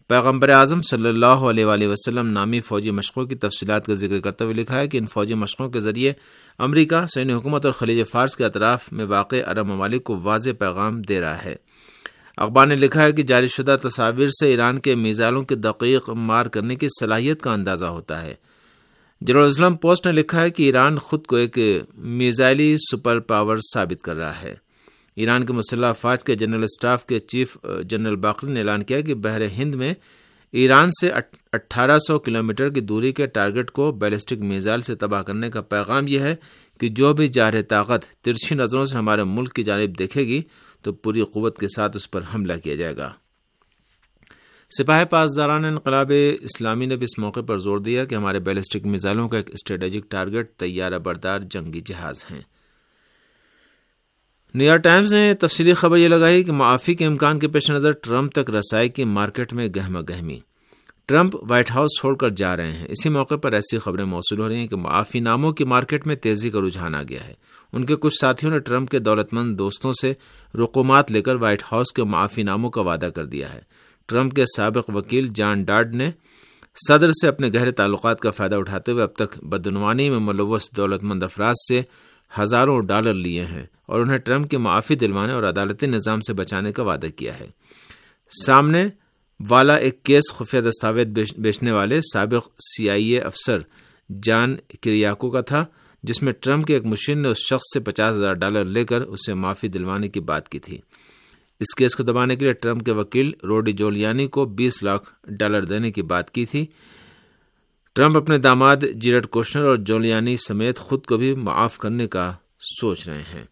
پیغمبر اعظم صلی اللہ علیہ وآلہ وسلم نامی فوجی مشقوں کی تفصیلات کا ذکر کرتے ہوئے لکھا ہے کہ ان فوجی مشقوں کے ذریعے امریکہ صہیونی حکومت اور خلیج فارس کے اطراف میں واقع عرب ممالک کو واضح پیغام دے رہا ہے۔ اخبار نے لکھا ہے کہ جاری شدہ تصاویر سے ایران کے میزائلوں کی دقیق مار کرنے کی صلاحیت کا اندازہ ہوتا ہے۔ جیروسلم پوسٹ نے لکھا ہے کہ ایران خود کو ایک میزائلی سپر پاور ثابت کر رہا ہے۔ ایران کے مسلح افواج کے جنرل اسٹاف کے چیف جنرل باقری نے اعلان کیا کہ بحر ہند میں ایران سے 1800 کلومیٹر کی دوری کے ٹارگٹ کو بیلسٹک میزائل سے تباہ کرنے کا پیغام یہ ہے کہ جو بھی جارح طاقت ترچھی نظروں سے ہمارے ملک کی جانب دیکھے گی تو پوری قوت کے ساتھ اس پر حملہ کیا جائے گا۔ سپاہ پاسداران انقلاب اسلامی نے بھی اس موقع پر زور دیا کہ ہمارے بیلسٹک میزائلوں کا ایک اسٹریٹجک ٹارگٹ طیارہ بردار جنگی جہاز ہیں۔ نیویارک ٹائمز نے تفصیلی خبر یہ لگائی کہ معافی کے امکان کے پیش نظر ٹرمپ تک رسائی کی مارکیٹ میں گہما گہمی۔ ٹرمپ وائٹ ہاؤس چھوڑ کر جا رہے ہیں۔ اسی موقع پر ایسی خبریں موصول ہو رہی ہیں کہ معافی ناموں کی مارکیٹ میں تیزی کا رجحان آ گیا ہے۔ ان کے کچھ ساتھیوں نے ٹرمپ کے دولت مند دوستوں سے رقومات لے کر وائٹ ہاؤس کے معافی ناموں کا وعدہ کر دیا ہے۔ ٹرمپ کے سابق وکیل جان ڈاڈ نے صدر سے اپنے گہرے تعلقات کا فائدہ اٹھاتے ہوئے اب تک بدعنوانی میں ملوث دولت مند افراد سے ہزاروں ڈالر لیے ہیں اور انہیں ٹرمپ کی معافی دلوانے اور عدالتی نظام سے بچانے کا وعدہ کیا ہے۔ سامنے والا ایک کیس خفیہ دستاویز بیچنے والے سابق CIA افسر جان کریاکو کا تھا، جس میں ٹرمپ کے ایک مشیر نے اس شخص سے $50,000 لے کر اسے معافی دلوانے کی بات کی تھی۔ اس کیس کو دبانے کے لیے ٹرمپ کے وکیل روڈی جولیانی کو $20 لاکھ دینے کی بات کی تھی۔ ٹرمپ اپنے داماد جیرڈ کوشنر اور جولیانی سمیت خود کو بھی معاف کرنے کا سوچ رہے ہیں۔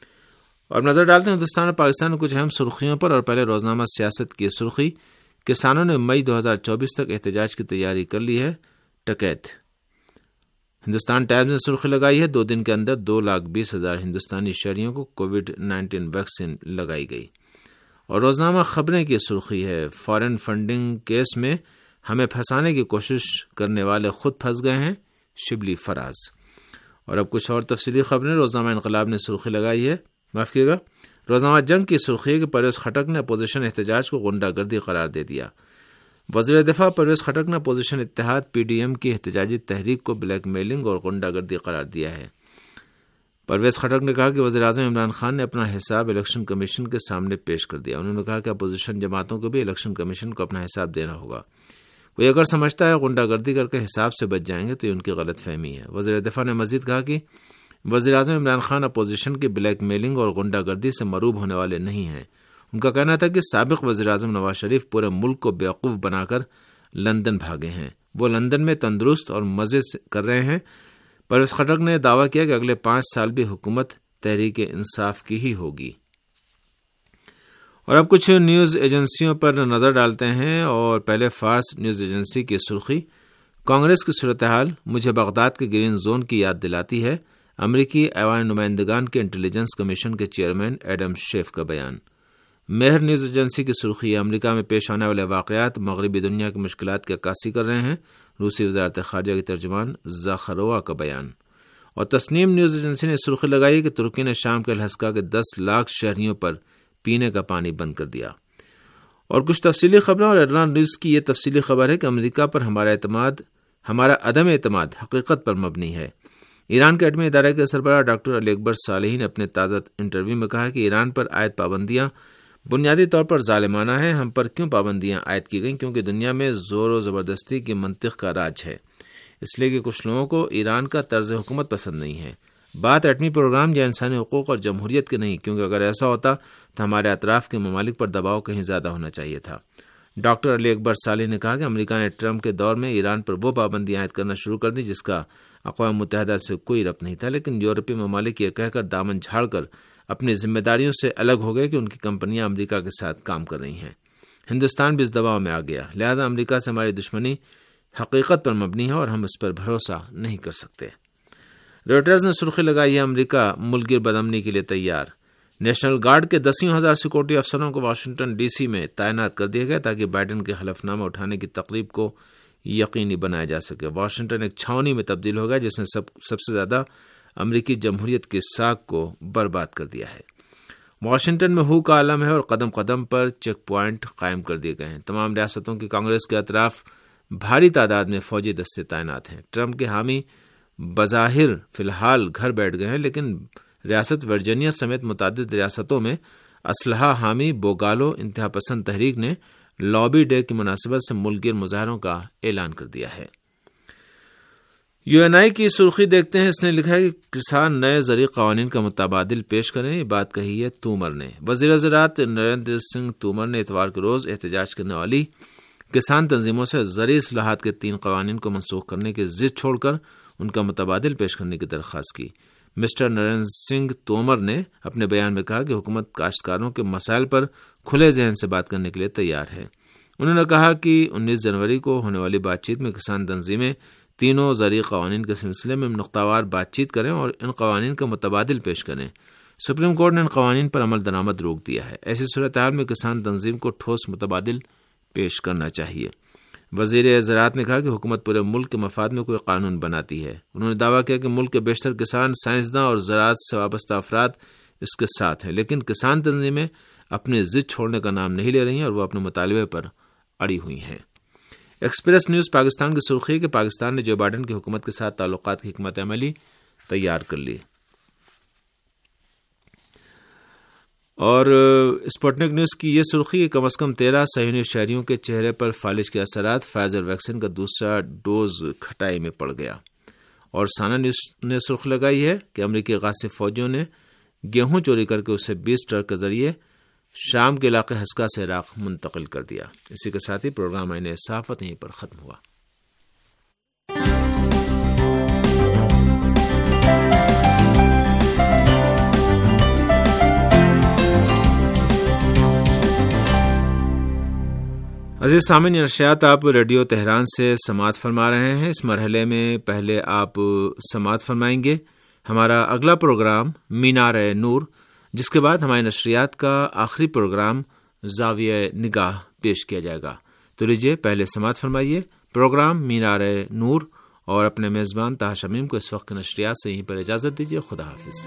اور نظر ڈالتے ہیں ہندوستان اور پاکستان میں کچھ اہم سرخیوں پر، اور پہلے روزنامہ سیاست کی سرخی، کسانوں نے مئی 2024 تک احتجاج کی تیاری کر لی ہے، ٹکیت۔ ہندوستان ٹائمز نے سرخی لگائی ہے 2 دن کے اندر 2,20,000 ہندوستانی شہریوں کو کووڈ-19 ویکسین لگائی گئی۔ اور روزنامہ خبریں کی سرخی ہے، فارن فنڈنگ کیس میں ہمیں پھنسانے کی کوشش کرنے والے خود پھنس گئے ہیں، شبلی فراز۔ اور اب کچھ اور تفصیلی خبریں روزنامہ انقلاب نے سرخی لگائی ہے، معاف کیے گا، روزنامہ جنگ کی سرخی ہے کہ پرویز خٹک نے اپوزیشن احتجاج کو غنڈہ گردی قرار دے دیا۔ وزیر دفاع پرویز خٹک نے اپوزیشن اتحاد PDM کی احتجاجی تحریک کو بلیک میلنگ اور غنڈہ گردی قرار دیا ہے۔ پرویز خٹک نے کہا کہ وزیراعظم عمران خان نے اپنا حساب الیکشن کمیشن کے سامنے پیش کر دیا۔ انہوں نے کہا کہ اپوزیشن جماعتوں کو بھی الیکشن کمیشن کو اپنا حساب دینا ہوگا۔ کوئی اگر سمجھتا ہے غنڈہ گردی کر کے حساب سے بچ جائیں گے تو یہ ان کی غلط فہمی ہے۔ وزیر دفاع نے مزید کہا کہ وزیراعظم عمران خان اپوزیشن کی بلیک میلنگ اور غنڈہ گردی سے مرعوب ہونے والے نہیں ہیں۔ ان کا کہنا تھا کہ سابق وزیراعظم نواز شریف پورے ملک کو بیوقوف بنا کر لندن بھاگے ہیں، وہ لندن میں تندرست اور مزے کر رہے ہیں۔ پرویز خٹک نے دعویٰ کیا کہ اگلے 5 سال بھی حکومت تحریک انصاف کی ہی ہوگی۔ اور اب کچھ نیوز ایجنسیوں پر نظر ڈالتے ہیں، اور پہلے فارس نیوز ایجنسی کی سرخی، کانگریس کی صورتحال مجھے بغداد کے گرین زون کی یاد دلاتی ہے، امریکی ایوان نمائندگان کے انٹیلیجنس کمیشن کے چیئرمین ایڈم شیف کا بیان۔ مہر نیوز ایجنسی کی سرخی، امریکہ میں پیش آنے والے واقعات مغربی دنیا کی مشکلات کی عکاسی کر رہے ہیں، روسی وزارت خارجہ کی ترجمان زاخرووا کا بیان۔ اور تسنیم نیوز ایجنسی نے سرخی لگائی کہ ترکی نے شام کے الحسکا کے 10 لاکھ شہریوں پر پینے کا پانی بند کر دیا۔ اور کچھ تفصیلی خبریں، اور ایرلان نیوز کی یہ تفصیلی خبر ہے کہ امریکہ پر ہمارا عدم اعتماد حقیقت پر مبنی ہے۔ ایران کے ایٹمی ادارے کے سربراہ ڈاکٹر علی اکبر صالحی نے اپنے تازہ انٹرویو میں کہا کہ ایران پر عائد پابندیاں بنیادی طور پر ظالمانہ ہیں۔ ہم پر کیوں پابندیاں عائد کی گئیں؟ کیونکہ دنیا میں زور و زبردستی کی منطق کا راج ہے، اس لیے کہ کچھ لوگوں کو ایران کا طرز حکومت پسند نہیں ہے۔ بات ایٹمی پروگرام یا انسانی حقوق اور جمہوریت کی نہیں، کیونکہ اگر ایسا ہوتا تو ہمارے اطراف کے ممالک پر دباؤ کہیں زیادہ ہونا چاہیے تھا۔ ڈاکٹر علی اکبر صالح نے کہا کہ امریکہ نے ٹرمپ کے دور میں ایران پر وہ پابندیاں عائد کرنا شروع کر دی جس کا اقوام متحدہ سے کوئی ربط نہیں تھا، لیکن یورپی ممالک یہ کہہ کر دامن جھاڑ کر اپنی ذمہ داریوں سے الگ ہو گئے کہ ان کی کمپنیاں امریکہ کے ساتھ کام کر رہی ہیں۔ ہندوستان بھی اس دباؤ میں آ گیا، لہذا امریکہ سے ہماری دشمنی حقیقت پر مبنی ہے اور ہم اس پر بھروسہ نہیں کر سکتے۔ رویٹرز نے سرخی لگائی ہے، امریکہ ملک گیر بدامنی کے لیے تیار۔ نیشنل گارڈ کے 10,000 سیکورٹی افسروں کو واشنگٹن DC میں تعینات کر دیا گیا تاکہ بائیڈن کے حلف نامہ اٹھانے کی تقریب کو یقینی بنایا جا سکے۔ واشنگٹن ایک چھاؤنی میں تبدیل ہو گیا جس نے سب سے زیادہ امریکی جمہوریت کی ساکھ کو برباد کر دیا ہے۔ واشنگٹن میں ہو کا عالم ہے اور قدم قدم پر چیک پوائنٹ قائم کر دیے گئے ہیں۔ تمام ریاستوں کی کانگریس کے اطراف بھاری تعداد میں فوجی دستے تعینات ہیں۔ ٹرمپ کے حامی بظاہر فی الحال گھر بیٹھ گئے ہیں، لیکن ریاست ورجینیا سمیت متعدد ریاستوں میں اسلحہ حامی بوگالو انتہا پسند تحریک نے لابی ڈے کی مناسبت سے ملک گیر مظاہروں کا اعلان کر دیا ہے۔ UNI کی سرخی دیکھتے ہیں، اس نے لکھا ہے کہ کسان نئے زرعی قوانین کا متبادل پیش کریں، یہ بات کہی ہے تومر نے۔ وزیر زراعت نریندر سنگھ تومر نے اتوار کے روز احتجاج کرنے والی کسان تنظیموں سے زرعی اصلاحات کے 3 قوانین کو منسوخ کرنے کی ضد چھوڑ کر ان کا متبادل پیش کرنے کی درخواست کی۔ مسٹر نریندر سنگھ تومر نے اپنے بیان میں کہا کہ حکومت کاشتکاروں کے مسائل پر کھلے ذہن سے بات کرنے کے لیے تیار ہے۔ انہوں نے کہا کہ 19 جنوری کو ہونے والی بات چیت میں کسان تنظیمیں تینوں زرعی قوانین کے سلسلے میں نقطہ وار بات چیت کریں اور ان قوانین کا متبادل پیش کریں۔ سپریم کورٹ نے ان قوانین پر عمل درآمد روک دیا ہے۔ ایسی صورتحال میں کسان تنظیم کو ٹھوس متبادل پیش کرنا چاہیے۔ وزیر زراعت نے کہا کہ حکومت پورے ملک کے مفاد میں کوئی قانون بناتی ہے۔ انہوں نے دعویٰ کیا کہ ملک کے بیشتر کسان، سائنسداں اور زراعت سے وابستہ افراد اس کے ساتھ ہیں، لیکن کسان تنظیمیں اپنی ضد چھوڑنے کا نام نہیں لے رہی ہیں اور وہ اپنے مطالبے پر اڑی ہوئی ہیں۔ ایکسپریس نیوز پاکستان کی سرخی ہے کہ پاکستان نے جو بائیڈن کی حکومت کے ساتھ تعلقات کی حکمت عملی تیار کر لی۔ اور اسپوٹنک نیوز کی یہ سرخی کم از کم 13 صہیونی شہریوں کے چہرے پر فالج کے اثرات، فائزر ویکسین کا دوسرا ڈوز کھٹائی میں پڑ گیا۔ اور سانا نیوز نے سرخ لگائی ہے کہ امریکی غاصب فوجیوں نے گیہوں چوری کر کے اسے 20 ٹرک کے ذریعے شام کے علاقے ہسکا سے عراق منتقل کر دیا۔ اسی کے ساتھ ہی پروگرام آئین صحافت یہیں پر ختم ہوا۔ عزیز سامعین، نشریات آپ ریڈیو تہران سے سماعت فرما رہے ہیں۔ اس مرحلے میں پہلے آپ سماعت فرمائیں گے ہمارا اگلا پروگرام مینار نور، جس کے بعد ہماری نشریات کا آخری پروگرام زاویہ نگاہ پیش کیا جائے گا۔ تو لیجیے پہلے سماعت فرمائیے پروگرام مینار نور، اور اپنے میزبان طاہر شمیم کو اس وقت کی نشریات سے یہیں پر اجازت دیجیے۔ خدا حافظ۔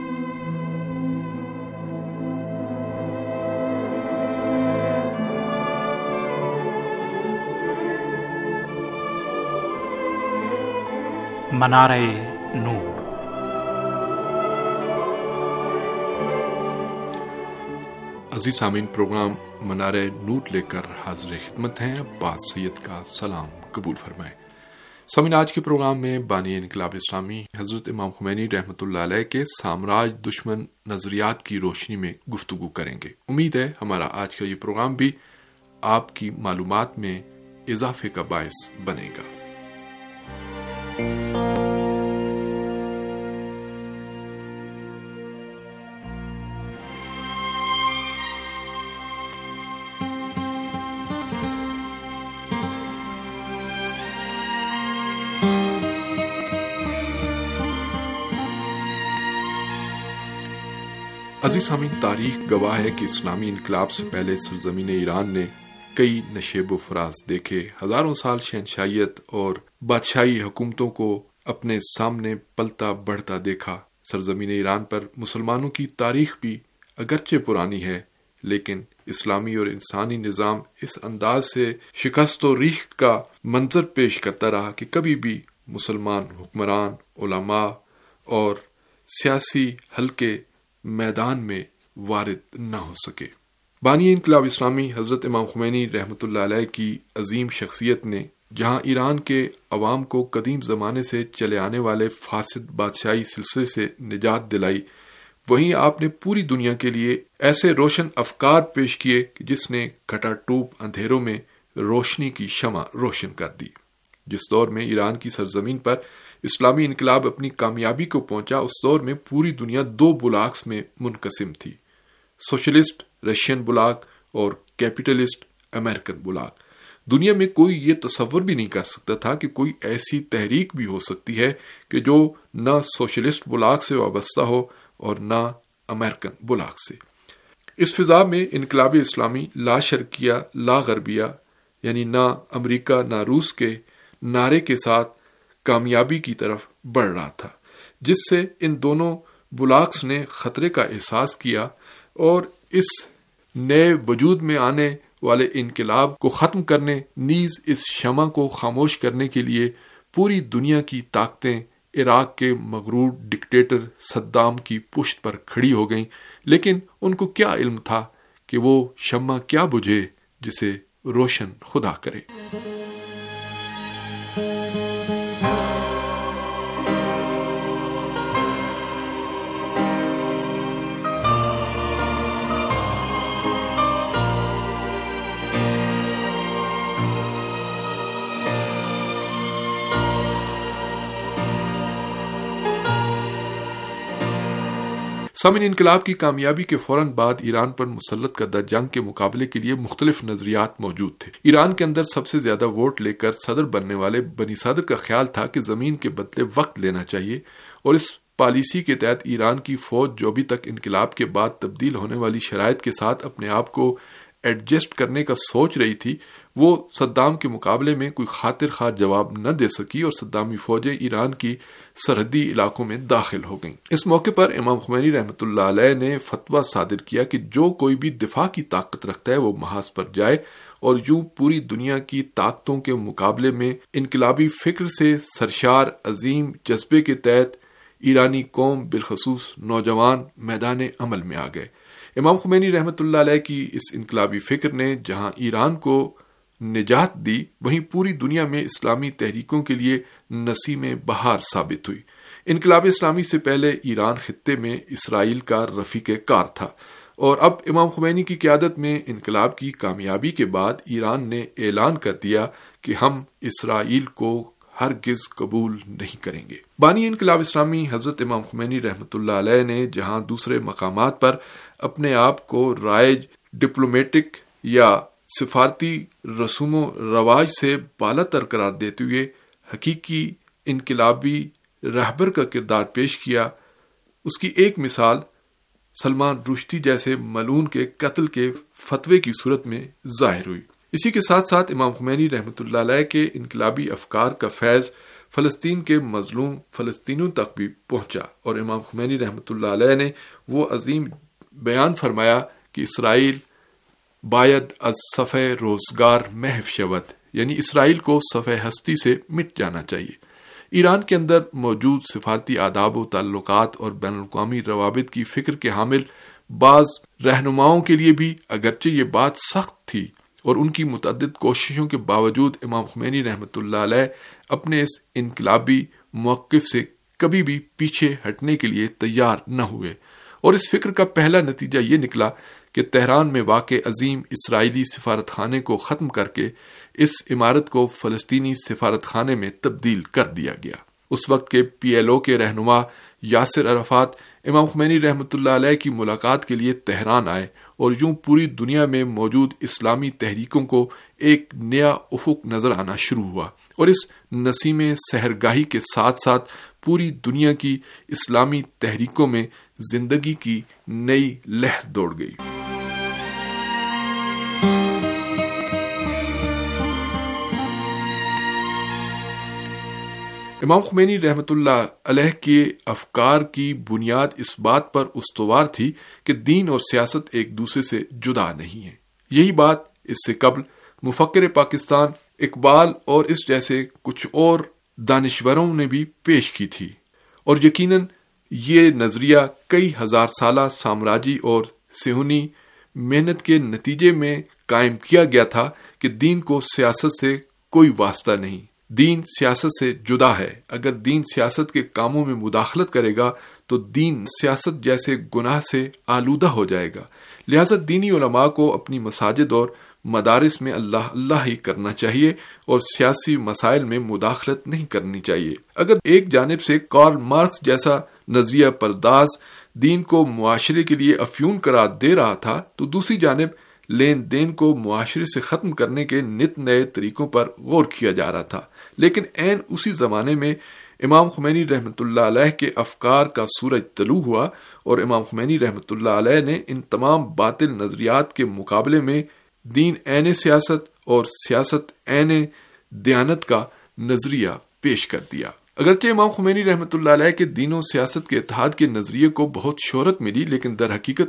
منارہ نور۔ عزیز سامعین، پروگرام منارہ نور لے کر حاضر خدمت ہیں۔ عباس سید کا سلام قبول فرمائیں۔ سامعین، آج کے پروگرام میں بانی انقلاب اسلامی حضرت امام خمینی رحمۃ اللہ علیہ کے سامراج دشمن نظریات کی روشنی میں گفتگو کریں گے۔ امید ہے ہمارا آج کا یہ پروگرام بھی آپ کی معلومات میں اضافے کا باعث بنے گا۔ عزیز سامعین، تاریخ گواہ ہے کہ اسلامی انقلاب سے پہلے سرزمین ایران نے کئی نشیب و فراز دیکھے، ہزاروں سال شہنشاہیت اور بادشاہی حکومتوں کو اپنے سامنے پلتا بڑھتا دیکھا۔ سرزمین ایران پر مسلمانوں کی تاریخ بھی اگرچہ پرانی ہے، لیکن اسلامی اور انسانی نظام اس انداز سے شکست و ریخت کا منظر پیش کرتا رہا کہ کبھی بھی مسلمان حکمران، علماء اور سیاسی حلقے میدان میں وارد نہ ہو سکے۔ بانی انقلاب اسلامی حضرت امام خمینی رحمۃ اللہ علیہ کی عظیم شخصیت نے جہاں ایران کے عوام کو قدیم زمانے سے چلے آنے والے فاسد بادشاہی سلسلے سے نجات دلائی، وہیں آپ نے پوری دنیا کے لیے ایسے روشن افکار پیش کیے کہ جس نے کھٹا ٹوپ اندھیروں میں روشنی کی شمع روشن کر دی۔ جس دور میں ایران کی سرزمین پر اسلامی انقلاب اپنی کامیابی کو پہنچا، اس دور میں پوری دنیا 2 بلاکس میں منقسم تھی، سوشلسٹ رشین بلاک اور کیپٹلسٹ امریکن بلاک۔ دنیا میں کوئی یہ تصور بھی نہیں کر سکتا تھا کہ کوئی ایسی تحریک بھی ہو سکتی ہے کہ جو نہ سوشلسٹ بلاک سے وابستہ ہو اور نہ امریکن بلاک سے۔ اس فضا میں انقلاب اسلامی لا شرقیہ لا غربیہ، یعنی نہ امریکہ نہ روس کے نعرے کے ساتھ کامیابی کی طرف بڑھ رہا تھا، جس سے ان دونوں بلاکس نے خطرے کا احساس کیا اور اس نئے وجود میں آنے والے انقلاب کو ختم کرنے نیز اس شمع کو خاموش کرنے کے لیے پوری دنیا کی طاقتیں عراق کے مغرور ڈکٹیٹر صدام کی پشت پر کھڑی ہو گئیں، لیکن ان کو کیا علم تھا کہ وہ شمع کیا بجھے جسے روشن خدا کرے۔ سامعین، انقلاب کی کامیابی کے فوراً بعد ایران پر مسلط کردہ جنگ کے مقابلے کے لیے مختلف نظریات موجود تھے۔ ایران کے اندر سب سے زیادہ ووٹ لے کر صدر بننے والے بنی صدر کا خیال تھا کہ زمین کے بدلے وقت لینا چاہیے، اور اس پالیسی کے تحت ایران کی فوج جو ابھی تک انقلاب کے بعد تبدیل ہونے والی شرائط کے ساتھ اپنے آپ کو ایڈجسٹ کرنے کا سوچ رہی تھی، وہ صدام کے مقابلے میں کوئی خاطر خواہ جواب نہ دے سکی اور صدامی فوجیں ایران کی سرحدی علاقوں میں داخل ہو گئیں۔ اس موقع پر امام خمینی رحمۃ اللہ علیہ نے فتویٰ صادر کیا کہ جو کوئی بھی دفاع کی طاقت رکھتا ہے وہ محاذ پر جائے، اور یوں پوری دنیا کی طاقتوں کے مقابلے میں انقلابی فکر سے سرشار عظیم جذبے کے تحت ایرانی قوم بالخصوص نوجوان میدان عمل میں آ گئے۔ امام خمینی رحمۃ اللہ علیہ کی اس انقلابی فکر نے جہاں ایران کو نجات دی، وہیں پوری دنیا میں اسلامی تحریکوں کے لیے نسیم بہار ثابت ہوئی۔ انقلاب اسلامی سے پہلے ایران خطے میں اسرائیل کا رفیق کار تھا، اور اب امام خمینی کی قیادت میں انقلاب کی کامیابی کے بعد ایران نے اعلان کر دیا کہ ہم اسرائیل کو ہرگز قبول نہیں کریں گے۔ بانی انقلاب اسلامی حضرت امام خمینی رحمۃ اللہ علیہ نے جہاں دوسرے مقامات پر اپنے آپ کو رائج ڈپلومیٹک یا سفارتی رسوم و رواج سے بالا تر قرار دیتے ہوئے حقیقی انقلابی رہبر کا کردار پیش کیا، اس کی ایک مثال سلمان رشدی جیسے ملعون کے قتل کے فتوے کی صورت میں ظاہر ہوئی۔ اسی کے ساتھ ساتھ امام خمینی رحمۃ اللہ علیہ کے انقلابی افکار کا فیض فلسطین کے مظلوم فلسطینیوں تک بھی پہنچا، اور امام خمینی رحمۃ اللہ علیہ نے وہ عظیم بیان فرمایا کہ اسرائیل باید از صفحہ روزگار محو شود، یعنی اسرائیل کو صفحہ ہستی سے مٹ جانا چاہیے۔ ایران کے اندر موجود سفارتی آداب و تعلقات اور بین الاقوامی روابط کی فکر کے حامل بعض رہنماؤں کے لیے بھی اگرچہ یہ بات سخت تھی، اور ان کی متعدد کوششوں کے باوجود امام خمینی رحمۃ اللہ علیہ اپنے اس انقلابی موقف سے کبھی بھی پیچھے ہٹنے کے لیے تیار نہ ہوئے، اور اس فکر کا پہلا نتیجہ یہ نکلا کہ تہران میں واقع عظیم اسرائیلی سفارت خانے کو ختم کر کے اس عمارت کو فلسطینی سفارت خانے میں تبدیل کر دیا گیا۔ اس وقت کے PLO کے رہنما یاسر عرفات امام خمینی رحمۃ اللہ علیہ کی ملاقات کے لیے تہران آئے، اور یوں پوری دنیا میں موجود اسلامی تحریکوں کو ایک نیا افق نظر آنا شروع ہوا، اور اس نسیم سحرگاہی کے ساتھ ساتھ پوری دنیا کی اسلامی تحریکوں میں زندگی کی نئی لہر دوڑ گئی۔ امام خمینی رحمۃ اللہ علیہ کے افکار کی بنیاد اس بات پر استوار تھی کہ دین اور سیاست ایک دوسرے سے جدا نہیں ہیں۔ یہی بات اس سے قبل مفکر پاکستان اقبال اور اس جیسے کچھ اور دانشوروں نے بھی پیش کی تھی، اور یقیناً یہ نظریہ کئی ہزار سالہ سامراجی اور صہیونی محنت کے نتیجے میں قائم کیا گیا تھا کہ دین کو سیاست سے کوئی واسطہ نہیں، دین سیاست سے جدا ہے۔ اگر دین سیاست کے کاموں میں مداخلت کرے گا تو دین سیاست جیسے گناہ سے آلودہ ہو جائے گا، لہذا دینی علماء کو اپنی مساجد اور مدارس میں اللہ اللہ ہی کرنا چاہیے اور سیاسی مسائل میں مداخلت نہیں کرنی چاہیے۔ اگر ایک جانب سے کارل مارکس جیسا نظریہ پرداز دین کو معاشرے کے لیے افیون قرار دے رہا تھا، تو دوسری جانب لین دین کو معاشرے سے ختم کرنے کے نت نئے طریقوں پر غور کیا جا رہا تھا۔ لیکن عین اسی زمانے میں امام خمینی رحمۃ اللہ علیہ کے افکار کا سورج طلوع ہوا، اور امام خمینی رحمۃ اللہ علیہ نے ان تمام باطل نظریات کے مقابلے میں دین عین سیاست اور سیاست عین دیانت کا نظریہ پیش کر دیا۔ اگرچہ امام خمینی رحمۃ اللہ علیہ کے دین و سیاست کے اتحاد کے نظریے کو بہت شہرت ملی، لیکن در حقیقت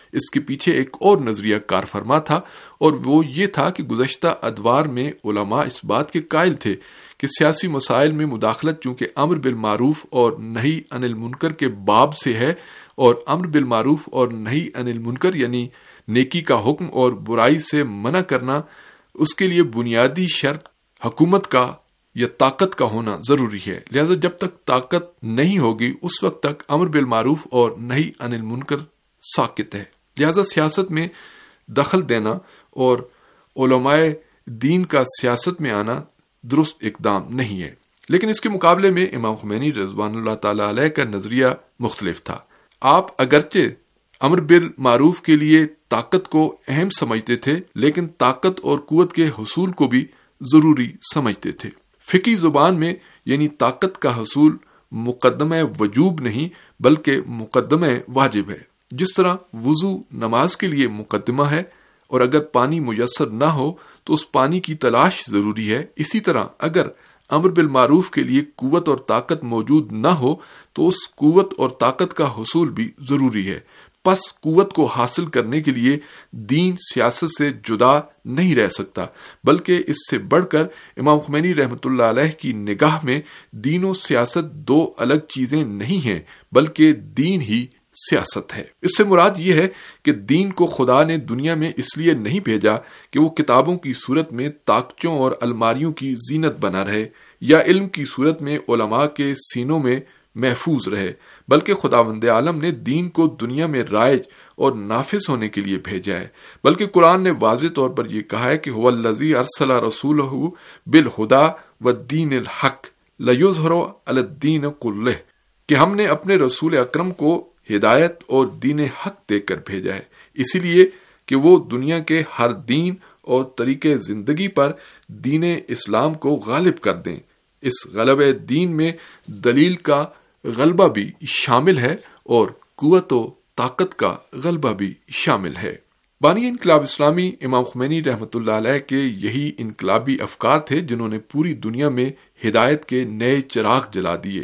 اس کے پیچھے ایک اور نظریہ کار فرما تھا، اور وہ یہ تھا کہ گزشتہ ادوار میں علماء اس بات کے قائل تھے کہ سیاسی مسائل میں مداخلت چونکہ امر بالمعروف اور نہی عن المنکر کے باب سے ہے، اور امر بالمعروف اور نہی عن المنکر یعنی نیکی کا حکم اور برائی سے منع کرنا، اس کے لیے بنیادی شرط حکومت کا یا طاقت کا ہونا ضروری ہے۔ لہذا جب تک طاقت نہیں ہوگی اس وقت تک امر بالمعروف اور نہی عن المنکر ساکت ہے۔ لہذا سیاست میں دخل دینا اور علماء دین کا سیاست میں آنا درست اقدام نہیں ہے۔ لیکن اس کے مقابلے میں امام خمینی رضوان اللہ تعالی علیہ کا نظریہ مختلف تھا۔ آپ اگرچہ امر بالمعروف کے لیے طاقت کو اہم سمجھتے تھے، لیکن طاقت اور قوت کے حصول کو بھی ضروری سمجھتے تھے۔ فقہی زبان میں یعنی طاقت کا حصول مقدمہ وجوب نہیں بلکہ مقدمہ واجب ہے۔ جس طرح وضو نماز کے لیے مقدمہ ہے، اور اگر پانی میسر نہ ہو تو اس پانی کی تلاش ضروری ہے، اسی طرح اگر امر بالمعروف کے لیے قوت اور طاقت موجود نہ ہو تو اس قوت اور طاقت کا حصول بھی ضروری ہے۔ پس قوت کو حاصل کرنے کے لیے دین سیاست سے جدا نہیں رہ سکتا، بلکہ اس سے بڑھ کر امام خمینی رحمۃ اللہ علیہ کی نگاہ میں دین و سیاست دو الگ چیزیں نہیں ہیں بلکہ دین ہی سیاست ہے۔ اس سے مراد یہ ہے کہ دین کو خدا نے دنیا میں اس لیے نہیں بھیجا کہ وہ کتابوں کی صورت میں طاقچوں اور الماریوں کی زینت بنا رہے یا علم کی صورت میں علماء کے سینوں میں محفوظ رہے، بلکہ خداوند عالم نے دین کو دنیا میں رائج اور نافذ ہونے کے لیے بھیجا ہے۔ بلکہ قرآن نے واضح طور پر یہ کہا ہے کہ هو الذی ارسل رسولہ بالہدی والدین الحق لیظہرہ علی الدین کلہ، کہ ہم نے اپنے رسول اکرم کو ہدایت اور دین حق دے کر بھیجا ہے، اسی لیے کہ وہ دنیا کے ہر دین اور طریقے زندگی پر دین اسلام کو غالب کر دیں۔ اس غلبہ دین میں دلیل کا غلبہ بھی شامل ہے اور قوت و طاقت کا غلبہ بھی شامل ہے۔ بانی انقلاب اسلامی امام خمینی رحمۃ اللہ علیہ کے یہی انقلابی افکار تھے جنہوں نے پوری دنیا میں ہدایت کے نئے چراغ جلا دیے۔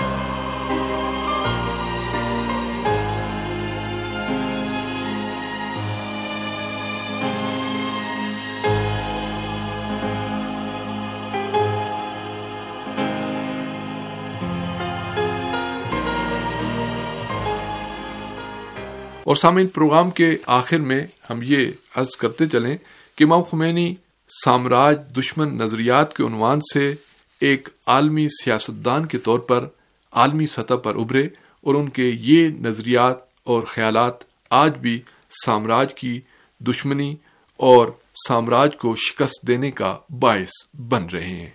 اور سامعین، پروگرام کے آخر میں ہم یہ عرض کرتے چلیں کہ امام خمینی سامراج دشمن نظریات کے عنوان سے ایک عالمی سیاستدان کے طور پر عالمی سطح پر ابھرے، اور ان کے یہ نظریات اور خیالات آج بھی سامراج کی دشمنی اور سامراج کو شکست دینے کا باعث بن رہے ہیں۔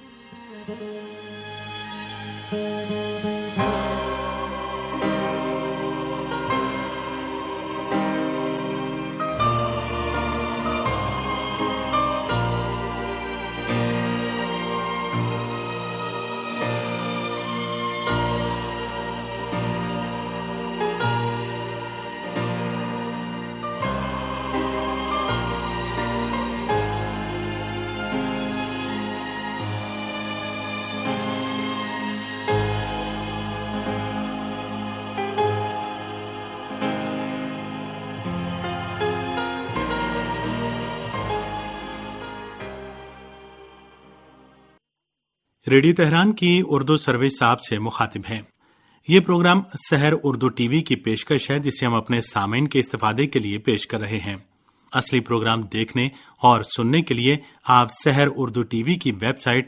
ریڈیو تہران کی اردو سروس آپ سے مخاطب ہیں۔ یہ program Sahar Urdu T V کی پیشکش ہے جسے ہم اپنے سامعین کے استفادے کے لیے پیش کر رہے ہیں۔ اصلی پروگرام دیکھنے اور سننے کے لیے آپ سحر اردو ٹی وی کی ویب سائٹ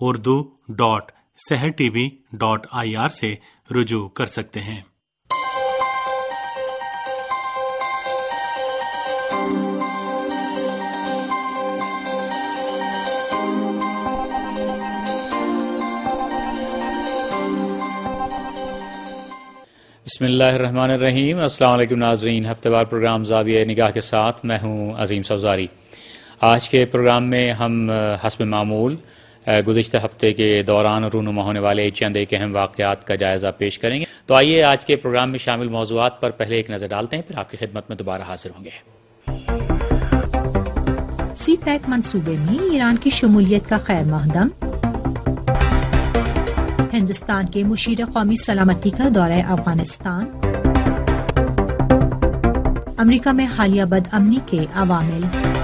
urdu.sehrtv.ir سے رجوع کر سکتے ہیں۔ بسم اللہ الرحمن الرحیم۔ السلام علیکم ناظرین، ہفتہ وار پروگرام زاویہ نگاہ کے ساتھ میں ہوں عظیم سوزاری۔ آج کے پروگرام میں ہم حسب معمول گزشتہ ہفتے کے دوران رونما ہونے والے چند ایک اہم واقعات کا جائزہ پیش کریں گے۔ تو آئیے آج کے پروگرام میں شامل موضوعات پر پہلے ایک نظر ڈالتے ہیں، پھر آپ کی خدمت میں دوبارہ حاضر ہوں گے۔ سی پیک منصوبے میں ایران کی شمولیت کا خیر مقدم، ہندوستان کے مشیر قومی سلامتی کا دورہ افغانستان، امریکہ میں حالیہ بدامنی کے عوامل۔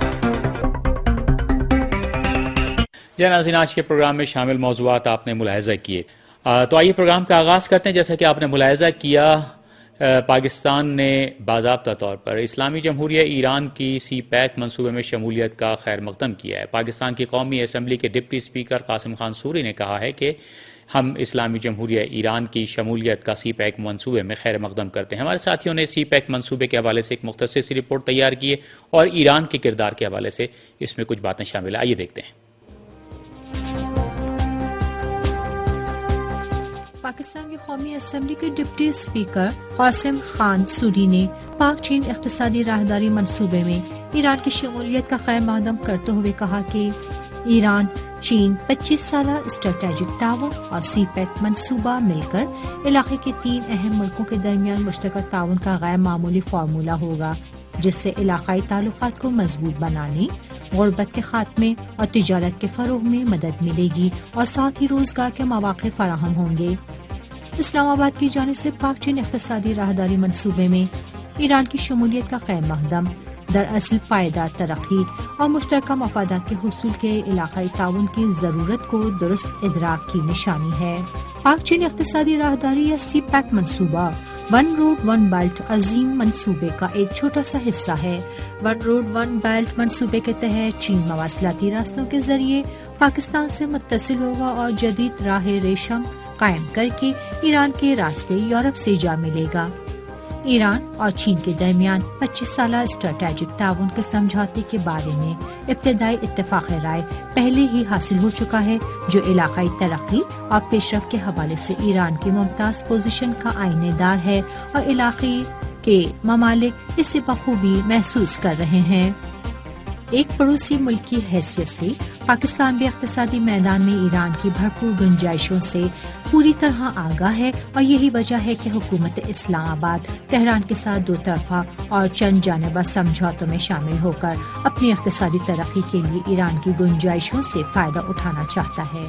ناظرین، آج کے پروگرام میں شامل موضوعات آپ نے ملاحظہ کیے، تو آئیے پروگرام کا آغاز کرتے ہیں۔ جیسا کہ آپ نے ملاحظہ کیا، پاکستان نے باضابطہ طور پر اسلامی جمہوریہ ایران کی سی پیک منصوبے میں شمولیت کا خیر مقدم کیا ہے۔ پاکستان کی قومی اسمبلی کے ڈپٹی اسپیکر قاسم خان سوری نے کہا ہے کہ ہم اسلامی جمہوریہ ایران کی شمولیت کا سی پیک منصوبے میں خیر مقدم کرتے ہیں۔ ہمارے ساتھیوں نے سی پیک منصوبے کے حوالے سے ایک مختصر سی رپورٹ تیار کی ہے اور ایران کے کردار کے حوالے سے اس میں کچھ باتیں شامل ہیں۔ آئیے دیکھتے ہیں۔ پاکستان کی قومی اسمبلی کے ڈپٹی اسپیکر قاسم خان سوری نے پاک چین اقتصادی راہداری منصوبے میں ایران کی شمولیت کا خیر مقدم کرتے ہوئے کہا کہ ایران چین 25 سالہ اسٹریٹجک تعاون اور سی پیک منصوبہ مل کر علاقے کے 3 اہم ملکوں کے درمیان مشترکہ تعاون کا غیر معمولی فارمولہ ہوگا، جس سے علاقائی تعلقات کو مضبوط بنانے، غربت کے خاتمے اور تجارت کے فروغ میں مدد ملے گی اور ساتھ ہی روزگار کے مواقع فراہم ہوں گے۔ اسلام آباد کی جانب سے پاک چین اقتصادی راہداری منصوبے میں ایران کی شمولیت کا خیر مقدم دراصل پائیدار ترقی اور مشترکہ مفادات کے حصول کے علاقائی تعاون کی ضرورت کو درست ادراک کی نشانی ہے۔ پاک چین اقتصادی راہداری یا سی پیک منصوبہ ون روڈ ون بیلٹ عظیم منصوبے کا ایک چھوٹا سا حصہ ہے۔ ون روڈ ون بیلٹ منصوبے کے تحت چین مواصلاتی راستوں کے ذریعے پاکستان سے متصل ہوگا اور جدید راہ ریشم قائم کر کے ایران کے راستے یورپ سے جا ملے گا۔ ایران اور چین کے درمیان 25 سالہ اسٹریٹجک تعاون کے سمجھوتے کے بارے میں ابتدائی اتفاق رائے پہلے ہی حاصل ہو چکا ہے، جو علاقائی ترقی اور پیش رفت کے حوالے سے ایران کی ممتاز پوزیشن کا آئینہ دار ہے اور علاقے کے ممالک اسے بخوبی محسوس کر رہے ہیں۔ ایک پڑوسی ملک کی حیثیت سے پاکستان بھی اقتصادی میدان میں ایران کی بھرپور گنجائشوں سے پوری طرح آگاہ ہے، اور یہی وجہ ہے کہ حکومت اسلام آباد تہران کے ساتھ دو طرفہ اور چند جانبہ سمجھوتوں میں شامل ہو کر اپنی اقتصادی ترقی کے لیے ایران کی گنجائشوں سے فائدہ اٹھانا چاہتا ہے۔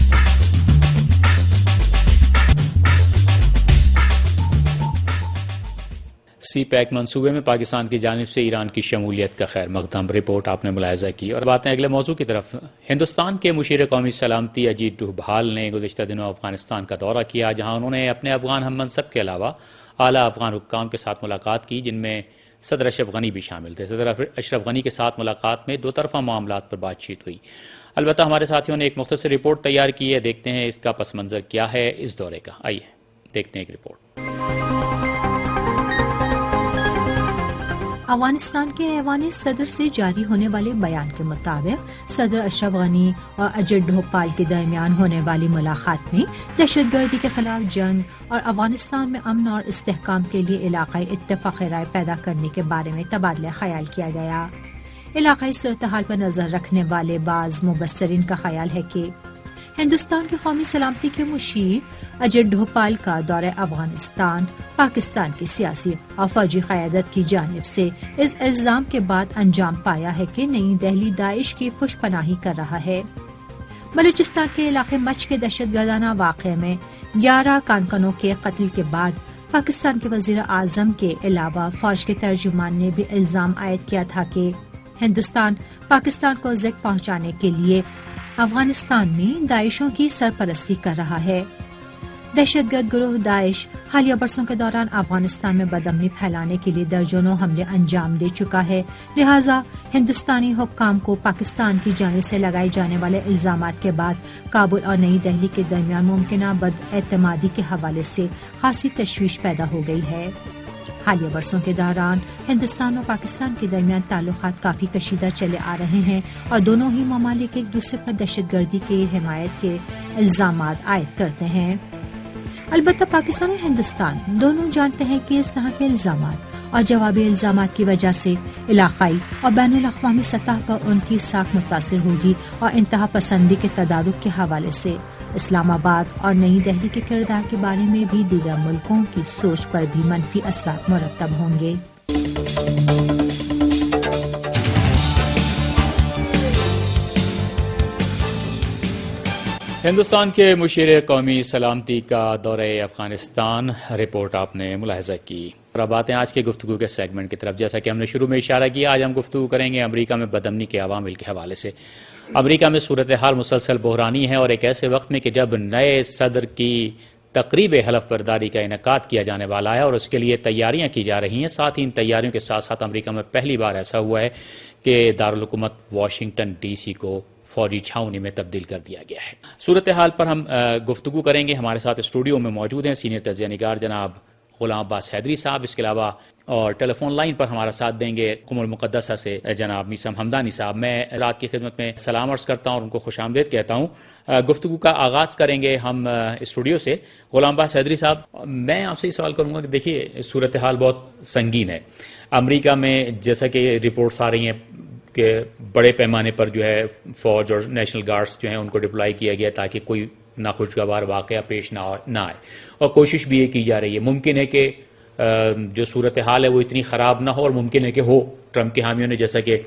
سی پیک منصوبے میں پاکستان کی جانب سے ایران کی شمولیت کا خیر مقدم رپورٹ آپ نے ملاحظہ کی، اور باتیں اگلے موضوع کی طرف۔ ہندوستان کے مشیر قومی سلامتی اجیت ڈوبھال نے گزشتہ دنوں افغانستان کا دورہ کیا، جہاں انہوں نے اپنے افغان ہم منصب کے علاوہ اعلیٰ افغان حکام کے ساتھ ملاقات کی، جن میں صدر اشرف غنی بھی شامل تھے۔ صدر اشرف غنی کے ساتھ ملاقات میں دو طرفہ معاملات پر بات چیت ہوئی۔ البتہ ہمارے ساتھیوں نے ایک مختصر رپورٹ تیار کی ہے، دیکھتے ہیں اس کا پس منظر کیا ہے اس دورے کا۔ آئیے دیکھتے ہیں ایک رپورٹ۔ افغانستان کے ایوان صدر سے جاری ہونے والے بیان کے مطابق صدر اشرف غنی اور اجیت ڈوبھال کے درمیان ہونے والی ملاقات میں دہشت گردی کے خلاف جنگ اور افغانستان میں امن اور استحکام کے لیے علاقائی اتفاق رائے پیدا کرنے کے بارے میں تبادلہ خیال کیا گیا۔ علاقائی صورتحال پر نظر رکھنے والے بعض مبصرین کا خیال ہے کہ ہندوستان کی قومی سلامتی کے مشیر اجیت ڈوبھال کا دورہ افغانستان پاکستان کی سیاسی اور فوجی قیادت کی جانب سے اس الزام کے بعد انجام پایا ہے کہ نئی دہلی داعش کی پش پناہی کر رہا ہے۔ بلوچستان کے علاقے مچھ کے دہشت گردانہ واقعے میں 11 کارکنوں کے قتل کے بعد پاکستان کے وزیر اعظم کے علاوہ فوج کے ترجمان نے بھی الزام عائد کیا تھا کہ ہندوستان پاکستان کو زک پہنچانے کے لیے افغانستان میں داعشوں کی سرپرستی کر رہا ہے۔ دہشت گرد گروہ داعش حالیہ برسوں کے دوران افغانستان میں بدامنی پھیلانے کے لیے درجنوں حملے انجام دے چکا ہے، لہٰذا ہندوستانی حکام کو پاکستان کی جانب سے لگائے جانے والے الزامات کے بعد کابل اور نئی دہلی کے درمیان ممکنہ بد اعتمادی کے حوالے سے خاصی تشویش پیدا ہو گئی ہے۔ حالیہ برسوں کے دوران ہندوستان اور پاکستان کے درمیان تعلقات کافی کشیدہ چلے آ رہے ہیں اور دونوں ہی ممالک ایک دوسرے پر دہشت گردی کی حمایت کے الزامات عائد کرتے ہیں۔ البتہ پاکستان اور ہندوستان دونوں جانتے ہیں کہ اس طرح کے الزامات اور جوابی الزامات کی وجہ سے علاقائی اور بین الاقوامی سطح پر ان کی ساکھ متاثر ہوگی اور انتہا پسندی کے تدارک کے حوالے سے اسلام آباد اور نئی دہلی کے کردار کے بارے میں بھی دیگر ملکوں کی سوچ پر بھی منفی اثرات مرتب ہوں گے۔ ہندوستان کے مشیر قومی سلامتی کا دورہ افغانستان رپورٹ آپ نے ملاحظہ کی. اور اب آتے ہیں آج کے گفتگو کے سیگمنٹ کی طرف. جیسا کہ ہم نے شروع میں اشارہ کیا، آج ہم گفتگو کریں گے امریکہ میں بدامنی کے عوامل کے حوالے سے. امریکہ میں صورتحال مسلسل بحرانی ہے، اور ایک ایسے وقت میں کہ جب نئے صدر کی تقریب حلف برداری کا انعقاد کیا جانے والا ہے اور اس کے لیے تیاریاں کی جا رہی ہیں. ساتھ ہی ان تیاریوں کے ساتھ ساتھ امریکہ میں پہلی بار ایسا ہوا ہے کہ دارالحکومت واشنگٹن ڈی سی کو فوجی چھاؤنی میں تبدیل کر دیا گیا ہے. صورتحال پر ہم گفتگو کریں گے. ہمارے ساتھ اسٹوڈیو میں موجود ہیں سینئر تجزیہ نگار جناب غلام عباس حیدری صاحب. اس کے علاوہ اور ٹیلی فون لائن پر ہمارا ساتھ دیں گے قم المقدسہ سے جناب میثم حمدانی صاحب. میں رات کی خدمت میں سلام عرض کرتا ہوں اور ان کو خوش آمدید کہتا ہوں. گفتگو کا آغاز کریں گے ہم اسٹوڈیو سے. غلام عباس حیدری صاحب، میں آپ سے یہ سوال کروں گا کہ دیکھیے صورتحال بہت سنگین ہے. امریکہ میں جیسا کہ رپورٹس آ رہی ہیں کہ بڑے پیمانے پر جو ہے فوج اور نیشنل گارڈز جو ہیں ان کو ڈپلائی کیا گیا تاکہ کوئی ناخوشگوار واقعہ پیش نہ آئے، اور کوشش بھی یہ کی جا رہی ہے. ممکن ہے کہ جو صورتحال ہے وہ اتنی خراب نہ ہو، اور ممکن ہے کہ ہو. ٹرمپ کے حامیوں نے جیسا کہ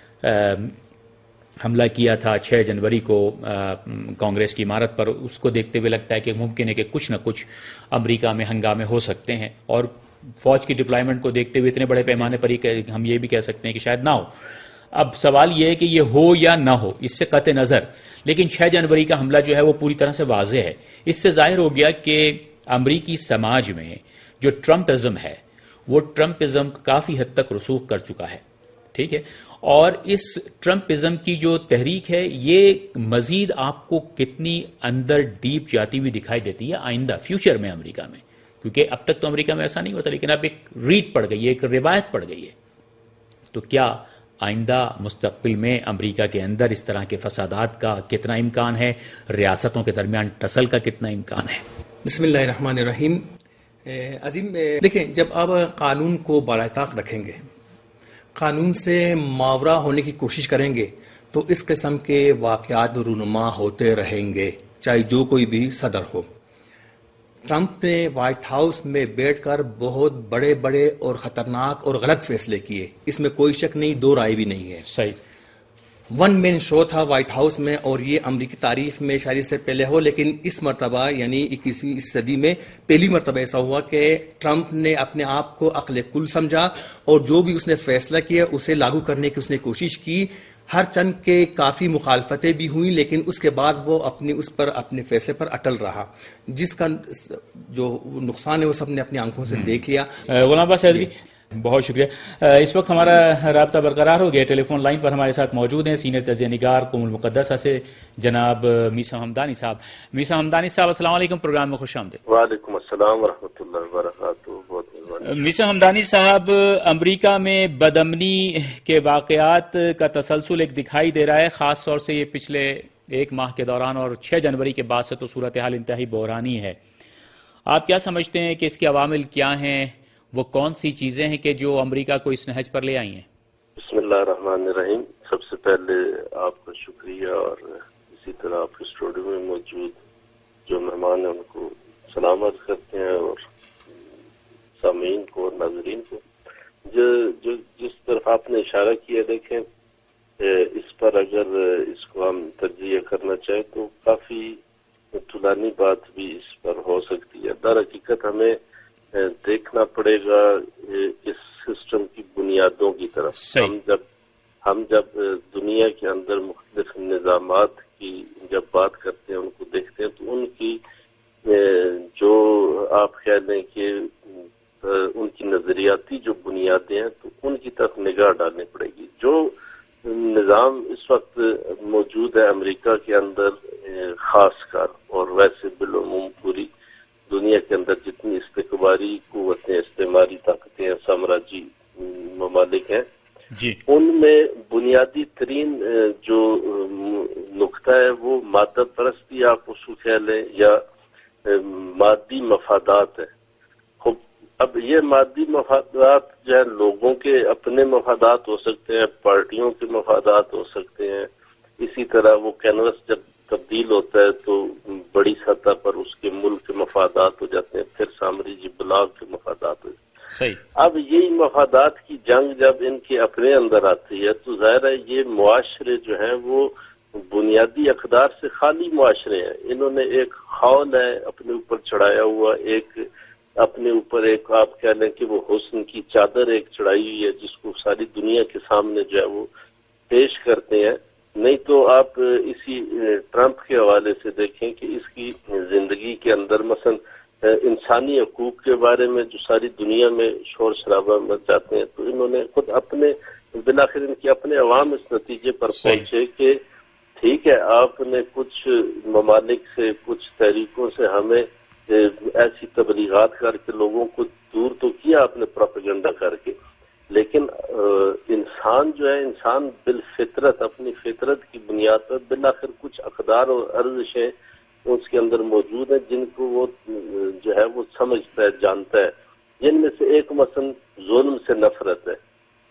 حملہ کیا تھا 6 جنوری کو کانگریس کی عمارت پر، اس کو دیکھتے ہوئے لگتا ہے کہ ممکن ہے کہ کچھ نہ کچھ امریکہ میں ہنگامے ہو سکتے ہیں. اور فوج کی ڈپلائمنٹ کو دیکھتے ہوئے اتنے بڑے پیمانے پر ہم یہ بھی کہہ سکتے ہیں کہ شاید نہ ہو. اب سوال یہ ہے کہ یہ ہو یا نہ ہو، اس سے قطع نظر، لیکن 6 جنوری کا حملہ جو ہے وہ پوری طرح سے واضح ہے. اس سے ظاہر ہو گیا کہ امریکی سماج میں جو ٹرمپزم ہے وہ ٹرمپزم کافی حد تک رسوخ کر چکا ہے. ٹھیک ہے، اور اس ٹرمپزم کی جو تحریک ہے یہ مزید آپ کو کتنی اندر ڈیپ جاتی ہوئی دکھائی دیتی ہے آئندہ فیوچر میں امریکہ میں، کیونکہ اب تک تو امریکہ میں ایسا نہیں ہوتا، لیکن اب ایک ریت پڑ گئی ہے، ایک روایت پڑ گئی ہے. تو کیا آئندہ مستقبل میں امریکہ کے اندر اس طرح کے فسادات کا کتنا امکان ہے؟ ریاستوں کے درمیان ٹسل کا کتنا امکان ہے؟ بسم اللہ الرحمن الرحیم. عظیم، دیکھیں، جب آپ قانون کو بالائے طاق رکھیں گے، قانون سے ماورا ہونے کی کوشش کریں گے، تو اس قسم کے واقعات رونما ہوتے رہیں گے، چاہے جو کوئی بھی صدر ہو. ٹرمپ نے وائٹ ہاؤس میں بیٹھ کر بہت بڑے بڑے اور خطرناک اور غلط فیصلے کیے، اس میں کوئی شک نہیں، دو رائے بھی نہیں ہے. صحیح. 1 مین شو تھا وائٹ ہاؤس میں، اور یہ امریکی تاریخ میں شاید اس سے پہلے ہو، لیکن اس مرتبہ یعنی 21ویں صدی میں پہلی مرتبہ ایسا ہوا کہ ٹرمپ نے اپنے آپ کو عقل کل سمجھا، اور جو بھی اس نے فیصلہ کیا اسے لاگو کرنے کی اس نے کوشش کی. ہر چند کے کافی مخالفتیں بھی ہوئیں، لیکن اس کے بعد وہ اپنے فیصلے پر اٹل رہا. جس کا جو نقصان ہے وہ سب نے اپنی آنکھوں سے دیکھ لیا. غلام عباس حیدری، بہت شکریہ. اس وقت ہمارا رابطہ برقرار ہو گیا. ٹیلی فون لائن پر ہمارے ساتھ موجود ہیں سینئر تجزیہ نگار قم المقدسہ سے جناب میثم حمدانی صاحب. میثم حمدانی صاحب، السلام علیکم، پروگرام میں خوش آمدید. وعلیکم السلام ورحمۃ اللہ وبرکاتہ. میثم حمدانی صاحب، امریکہ میں بدامنی کے واقعات کا تسلسل ایک دکھائی دے رہا ہے، خاص طور سے یہ پچھلے 1 ماہ کے دوران، اور 6 جنوری کے بعد سے تو صورتحال انتہائی بحرانی ہے. آپ کیا سمجھتے ہیں کہ اس کے عوامل کیا ہیں؟ وہ کون سی چیزیں ہیں کہ جو امریکہ کو اس نہج پر لے آئی ہیں؟ بسم اللہ الرحمن الرحیم. سب سے پہلے آپ کا شکریہ، اور اسی طرح آپ کے اسٹوڈیو میں موجود جو مہمان ہیں ان کو سلامت کرتے ہیں، اور سامعین کو اور ناظرین کو. جس طرف آپ نے اشارہ کیا، دیکھیں اس پر اگر اس کو ہم تجزیہ کرنا چاہیں تو کافی طولانی بات بھی اس پر ہو سکتی ہے. در حقیقت ہمیں دیکھنا پڑے گا اس سسٹم کی بنیادوں کی طرف. ہم جب دنیا کے اندر مختلف نظامات کی جب بات کرتے ہیں، ان کو دیکھتے ہیں، تو ان کی جو آپ خیال ہیں کہ ان کی نظریاتی جو بنیادیں ہیں، تو ان کی طرف نگاہ ڈالنی پڑے گی. جو نظام اس وقت موجود ہے امریکہ کے اندر خاص کر، اور ویسے بالعموم پوری دنیا کے اندر جتنی استکباری قوتیں، استعماری طاقتیں، سامراجی ممالک ہیں، ان میں بنیادی ترین جو نقطہ ہے وہ مادہ پرستی، آپ اس کو کہہ لیں، یا مادی مفادات ہے. اب یہ مادی مفادات جو ہے لوگوں کے اپنے مفادات ہو سکتے ہیں، پارٹیوں کے مفادات ہو سکتے ہیں. اسی طرح وہ کینوس جب تبدیل ہوتا ہے تو بڑی سطح پر اس کے ملک کے مفادات ہو جاتے ہیں، پھر سامراجی بلاک کے مفادات ہو جاتے ہیں. صحیح. اب یہی مفادات کی جنگ جب ان کے اپنے اندر آتی ہے تو ظاہر ہے یہ معاشرے جو ہیں وہ بنیادی اقدار سے خالی معاشرے ہیں. انہوں نے ایک خول ہے اپنے اوپر چڑھایا ہوا، ایک اپنے اوپر ایک آپ کہہ لیں کہ وہ حسن کی چادر ایک چڑھائی ہوئی ہے جس کو ساری دنیا کے سامنے جو ہے وہ پیش کرتے ہیں. نہیں تو آپ اسی ٹرمپ کے حوالے سے دیکھیں کہ اس کی زندگی کے اندر مثلا انسانی حقوق کے بارے میں جو ساری دنیا میں شور شرابہ مچاتے ہیں، تو انہوں نے خود اپنے بلاخر ان کے اپنے عوام اس نتیجے پر پہنچے کہ ٹھیک ہے آپ نے کچھ ممالک سے کچھ تحریکوں سے ہمیں ایسی تبلیغات کر کے لوگوں کو دور تو کیا آپ نے پروپیگنڈا کر کے، لیکن انسان جو ہے انسان بالفطرت اپنی فطرت کی بنیاد پر بلاخر کچھ اقدار اور ارزشیں اس کے اندر موجود ہیں جن کو وہ جو ہے وہ سمجھتا ہے جانتا ہے، جن میں سے ایک مثلا ظلم سے نفرت ہے.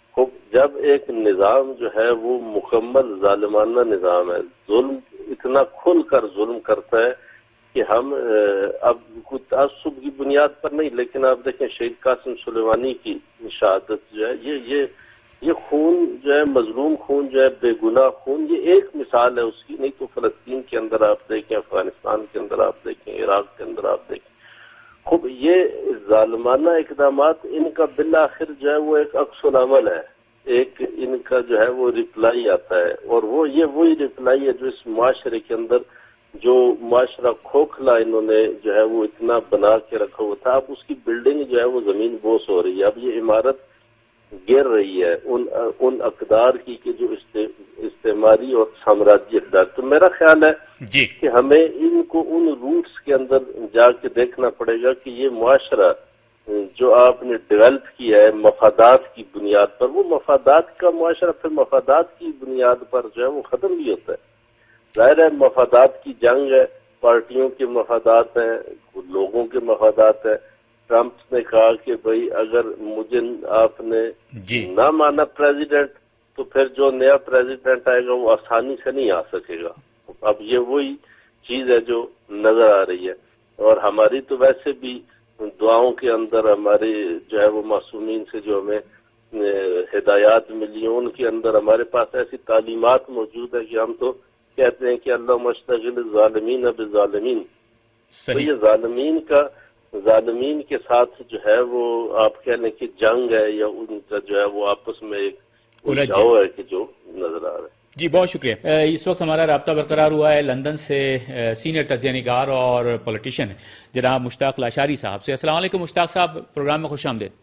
جب ایک نظام جو ہے وہ مکمل ظالمانہ نظام ہے، ظلم اتنا کھل کر ظلم کرتا ہے کہ ہم اب کوئی تعصب کی بنیاد پر نہیں، لیکن آپ دیکھیں شہید قاسم سلیمانی کی شہادت جو ہے یہ خون جو ہے مظلوم خون جو ہے بے گناہ خون، یہ ایک مثال ہے اس کی. نہیں تو فلسطین کے اندر آپ دیکھیں، افغانستان کے اندر آپ دیکھیں، عراق کے اندر آپ دیکھیں، خوب یہ ظالمانہ اقدامات ان کا بالآخر جو ہے وہ ایک عکس العمل ہے، ایک ان کا جو ہے وہ ریپلائی آتا ہے، اور وہ یہ وہی ریپلائی ہے جو اس معاشرے کے اندر جو معاشرہ کھوکھلا انہوں نے جو ہے وہ اتنا بنا کے رکھا ہوا تھا، اب اس کی بلڈنگ جو ہے وہ زمین بوس ہو رہی ہے. اب یہ عمارت گر رہی ہے ان اقدار کی کہ جو استعماری اور سامراجی اقدار. تو میرا خیال ہے کہ ہمیں ان کو ان روٹس کے اندر جا کے دیکھنا پڑے گا کہ یہ معاشرہ جو آپ نے ڈیولپ کیا ہے مفادات کی بنیاد پر، وہ مفادات کا معاشرہ پھر مفادات کی بنیاد پر جو ہے وہ ختم بھی ہوتا ہے. ظاہر ہے مفادات کی جنگ ہے، پارٹیوں کے مفادات ہیں، لوگوں کے مفادات ہیں. ٹرمپ نے کہا کہ بھئی اگر مجھے آپ نے نہ مانا پریزیڈنٹ تو پھر جو نیا پریزیڈنٹ آئے گا وہ آسانی سے نہیں آ سکے گا. اب یہ وہی چیز ہے جو نظر آ رہی ہے، اور ہماری تو ویسے بھی دعاؤں کے اندر ہمارے جو ہے وہ معصومین سے جو ہمیں ہدایات ملی ان کے اندر ہمارے پاس ایسی تعلیمات موجود ہے کہ ہم تو کہتے ہیں کہ اللہ مشتغل الظالمین بالظالمین. تو یہ ظالمین کے ساتھ جو ہے وہ آپ کہہ لیں کہ جنگ ہے یا ان کا جو ہے وہ آپس میں ایک الجھاؤ ہے کہ جو نظر آ رہا ہے. جی بہت شکریہ. اس وقت ہمارا رابطہ برقرار ہوا ہے لندن سے سینئر تجزیہ نگار اور پولیٹیشین جناب مشتاق لاشاری صاحب سے. السلام علیکم مشتاق صاحب، پروگرام میں خوش آمدید.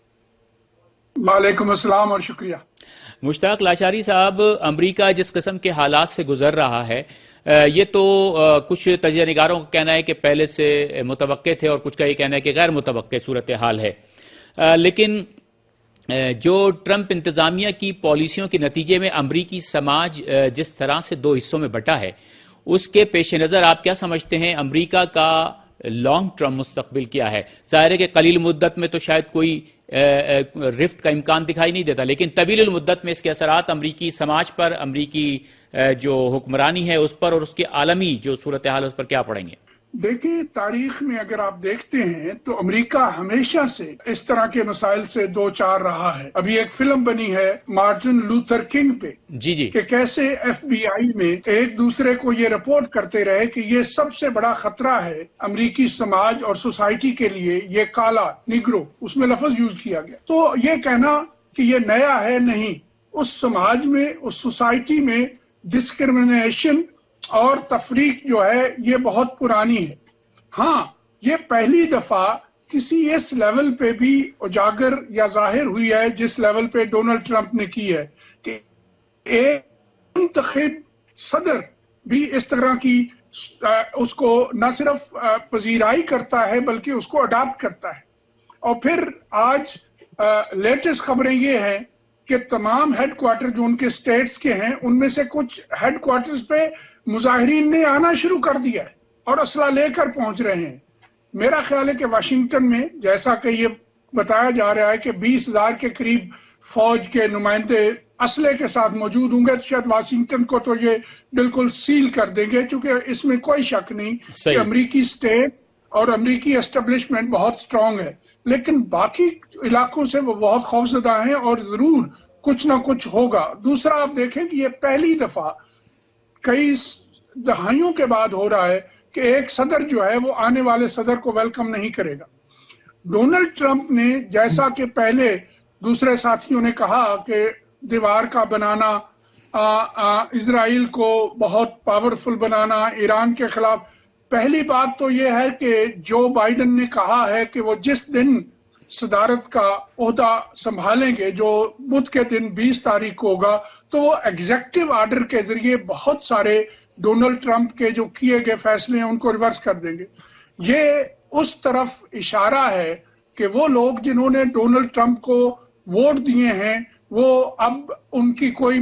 وعلیکم السلام اور شکریہ. مشتاق لاشاری صاحب، امریکہ جس قسم کے حالات سے گزر رہا ہے یہ تو کچھ تجزیہ نگاروں کا کہنا ہے کہ پہلے سے متوقع تھے اور کچھ کا یہ کہنا ہے کہ غیر متوقع صورتحال ہے، لیکن جو ٹرمپ انتظامیہ کی پالیسیوں کے نتیجے میں امریکی سماج جس طرح سے دو حصوں میں بٹا ہے، اس کے پیش نظر آپ کیا سمجھتے ہیں امریکہ کا لانگ ٹرم مستقبل کیا ہے؟ ظاہر ہے کہ قلیل مدت میں تو شاید کوئی رفٹ کا امکان دکھائی نہیں دیتا، لیکن طویل المدت میں اس کے اثرات امریکی سماج پر، امریکی جو حکمرانی ہے اس پر، اور اس کے عالمی جو صورتحال ہے اس پر کیا پڑیں گے؟ دیکھیں، تاریخ میں اگر آپ دیکھتے ہیں تو امریکہ ہمیشہ سے اس طرح کے مسائل سے دو چار رہا ہے. ابھی ایک فلم بنی ہے مارٹن لوتھر کنگ پہ کہ کیسے ایف بی آئی میں ایک دوسرے کو یہ رپورٹ کرتے رہے کہ یہ سب سے بڑا خطرہ ہے امریکی سماج اور سوسائٹی کے لیے، یہ کالا نیگرو، اس میں لفظ یوز کیا گیا. تو یہ کہنا کہ یہ نیا ہے، نہیں، اس سماج میں، اس سوسائٹی میں ڈسکرمنیشن اور تفریق جو ہے یہ بہت پرانی ہے. ہاں، یہ پہلی دفعہ کسی اس لیول پہ بھی اجاگر یا ظاہر ہوئی ہے جس لیول پہ ڈونلڈ ٹرمپ نے کی ہے کہ ایک منتخب صدر بھی اس طرح کی اس کو نہ صرف پذیرائی کرتا ہے بلکہ اس کو اڈاپٹ کرتا ہے. اور پھر آج لیٹسٹ خبریں یہ ہیں کہ تمام ہیڈ کوارٹر جو ان کے سٹیٹس کے ہیں ان میں سے کچھ ہیڈ کوارٹرز پہ مظاہرین نے آنا شروع کر دیا ہے اور اسلحہ لے کر پہنچ رہے ہیں. میرا خیال ہے کہ واشنگٹن میں جیسا کہ یہ بتایا جا رہا ہے کہ 20,000 کے قریب فوج کے نمائندے اسلحے کے ساتھ موجود ہوں گے، تو شاید واشنگٹن کو تو یہ بالکل سیل کر دیں گے، کیونکہ اس میں کوئی شک نہیں کہ امریکی سٹیٹ اور امریکی اسٹیبلشمنٹ بہت سٹرونگ ہے. لیکن باقی علاقوں سے وہ بہت خوفزدہ ہیں اور ضرور کچھ نہ کچھ ہوگا. دوسرا، آپ دیکھیں کہ یہ پہلی دفعہ कई दहाइयों के बाद हो रहा है कि एक सदर जो है वो आने वाले सदर को वेलकम नहीं करेगा। डोनाल्ड ट्रंप ने, जैसा कि पहले दूसरे साथियों ने कहा कि दीवार का बनाना, इजराइल को बहुत पावरफुल बनाना, ईरान के खिलाफ, पहली बात तो ये है कि जो बाइडेन ने कहा है कि वो जिस दिन सदारत का ओहदा संभालेंगे, जो बुध के दिन 20 तारीख को होगा, तो वो एग्जेक्टिव आर्डर के जरिए बहुत सारे डोनाल्ड ट्रंप के जो किए गए फैसले हैं उनको रिवर्स कर देंगे। ये उस तरफ इशारा है कि वो लोग जिन्होंने डोनाल्ड ट्रंप को वोट दिए हैं वो अब उनकी कोई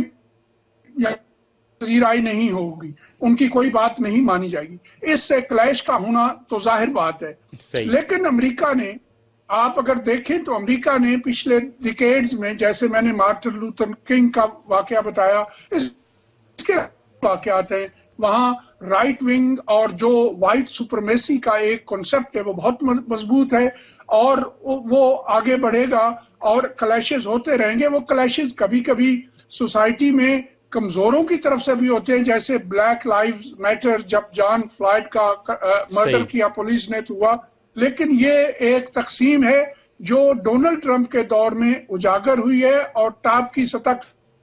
राय नहीं होगी, उनकी कोई बात नहीं मानी जाएगी। इससे क्लैश का होना तो जाहिर बात है। लेकिन अमेरिका ने, आप अगर देखें तो अमेरिका ने पिछले डिकेड्स में, जैसे मैंने मार्टिन लूथर किंग का वाकया बताया, इसके वाकयात हैं, वहां राइट विंग और जो वाइट सुपरमेसी का एक कॉन्सेप्ट है वो बहुत मजबूत है और वो आगे बढ़ेगा और क्लैशेस होते रहेंगे। वो क्लैशेस कभी कभी सोसाइटी में कमजोरों की तरफ से भी होते हैं, जैसे ब्लैक लाइव्स मैटर, जब जॉन फ्लॉयड का मर्डर किया पुलिस ने तो हुआ। लेकिन ये एक तकसीम है जो डोनाल्ड ट्रंप के दौर में उजागर हुई है और टॉप की सतह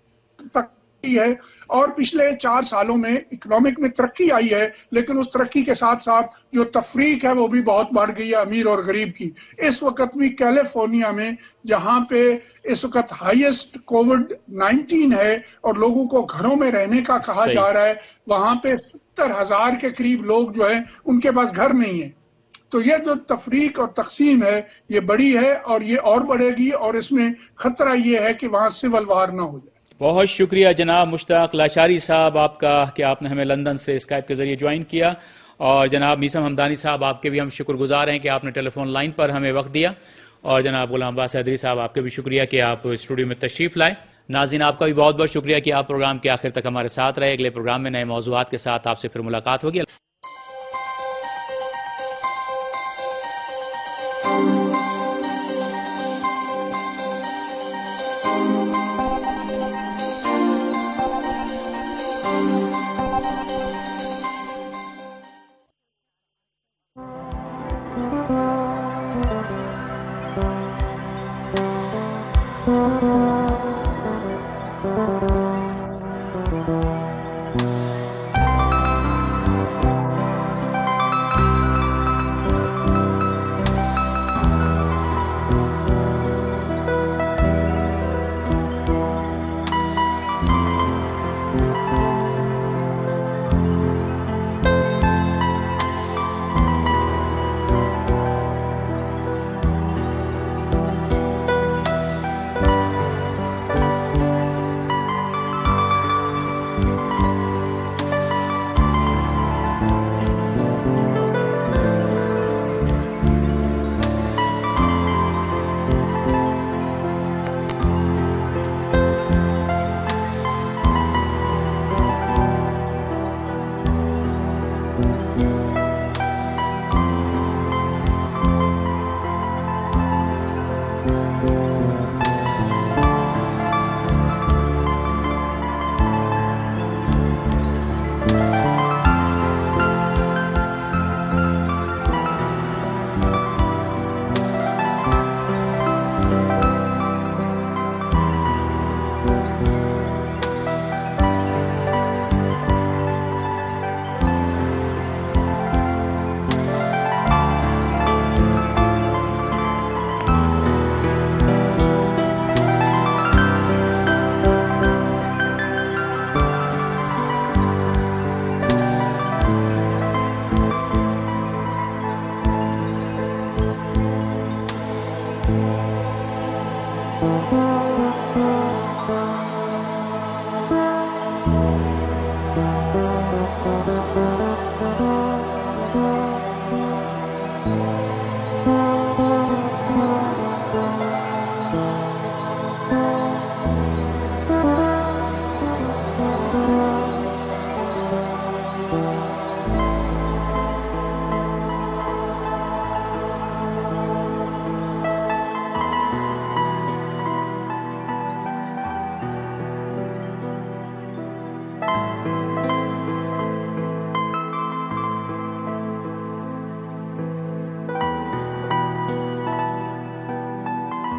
तक है, और पिछले 4 सालों में इकोनॉमिक में तरक्की आई है, लेकिन उस तरक्की के साथ साथ जो तफरीक है वो भी बहुत बढ़ गई है अमीर और गरीब की। इस वक्त भी कैलिफोर्निया में, जहां पे इस वक्त हाईएस्ट कोविड-19 है और लोगों को घरों में रहने का कहा जा रहा है, वहां पे 70,000 के करीब लोग जो है उनके पास घर नहीं है। तो ये जो तफरीक और तकसीम है ये बड़ी है और ये और बढ़ेगी, और इसमें खतरा ये है कि वहां सिविल वार ना हो जाए। बहुत शुक्रिया जनाब मुश्ताक लाशारी साहब आपका कि आपने हमें लंदन से स्काइप के जरिए ज्वाइन किया, और जनाब मीसम हमदानी साहब आपके भी हम शुक्रगुजार हैं कि आपने टेलीफोन लाइन पर हमें वक्त दिया, और जनाब गुलाम अब्बास हैदरी साहब आपके भी शुक्रिया कि आप स्टूडियो में तशरीफ लाए। नाज़रीन आपका भी बहुत बहुत शुक्रिया कि आप प्रोग्राम के आखिर तक हमारे साथ रहे। अगले प्रोग्राम में नए मौज़ूआत के साथ आपसे फिर मुलाकात होगी। Thank you.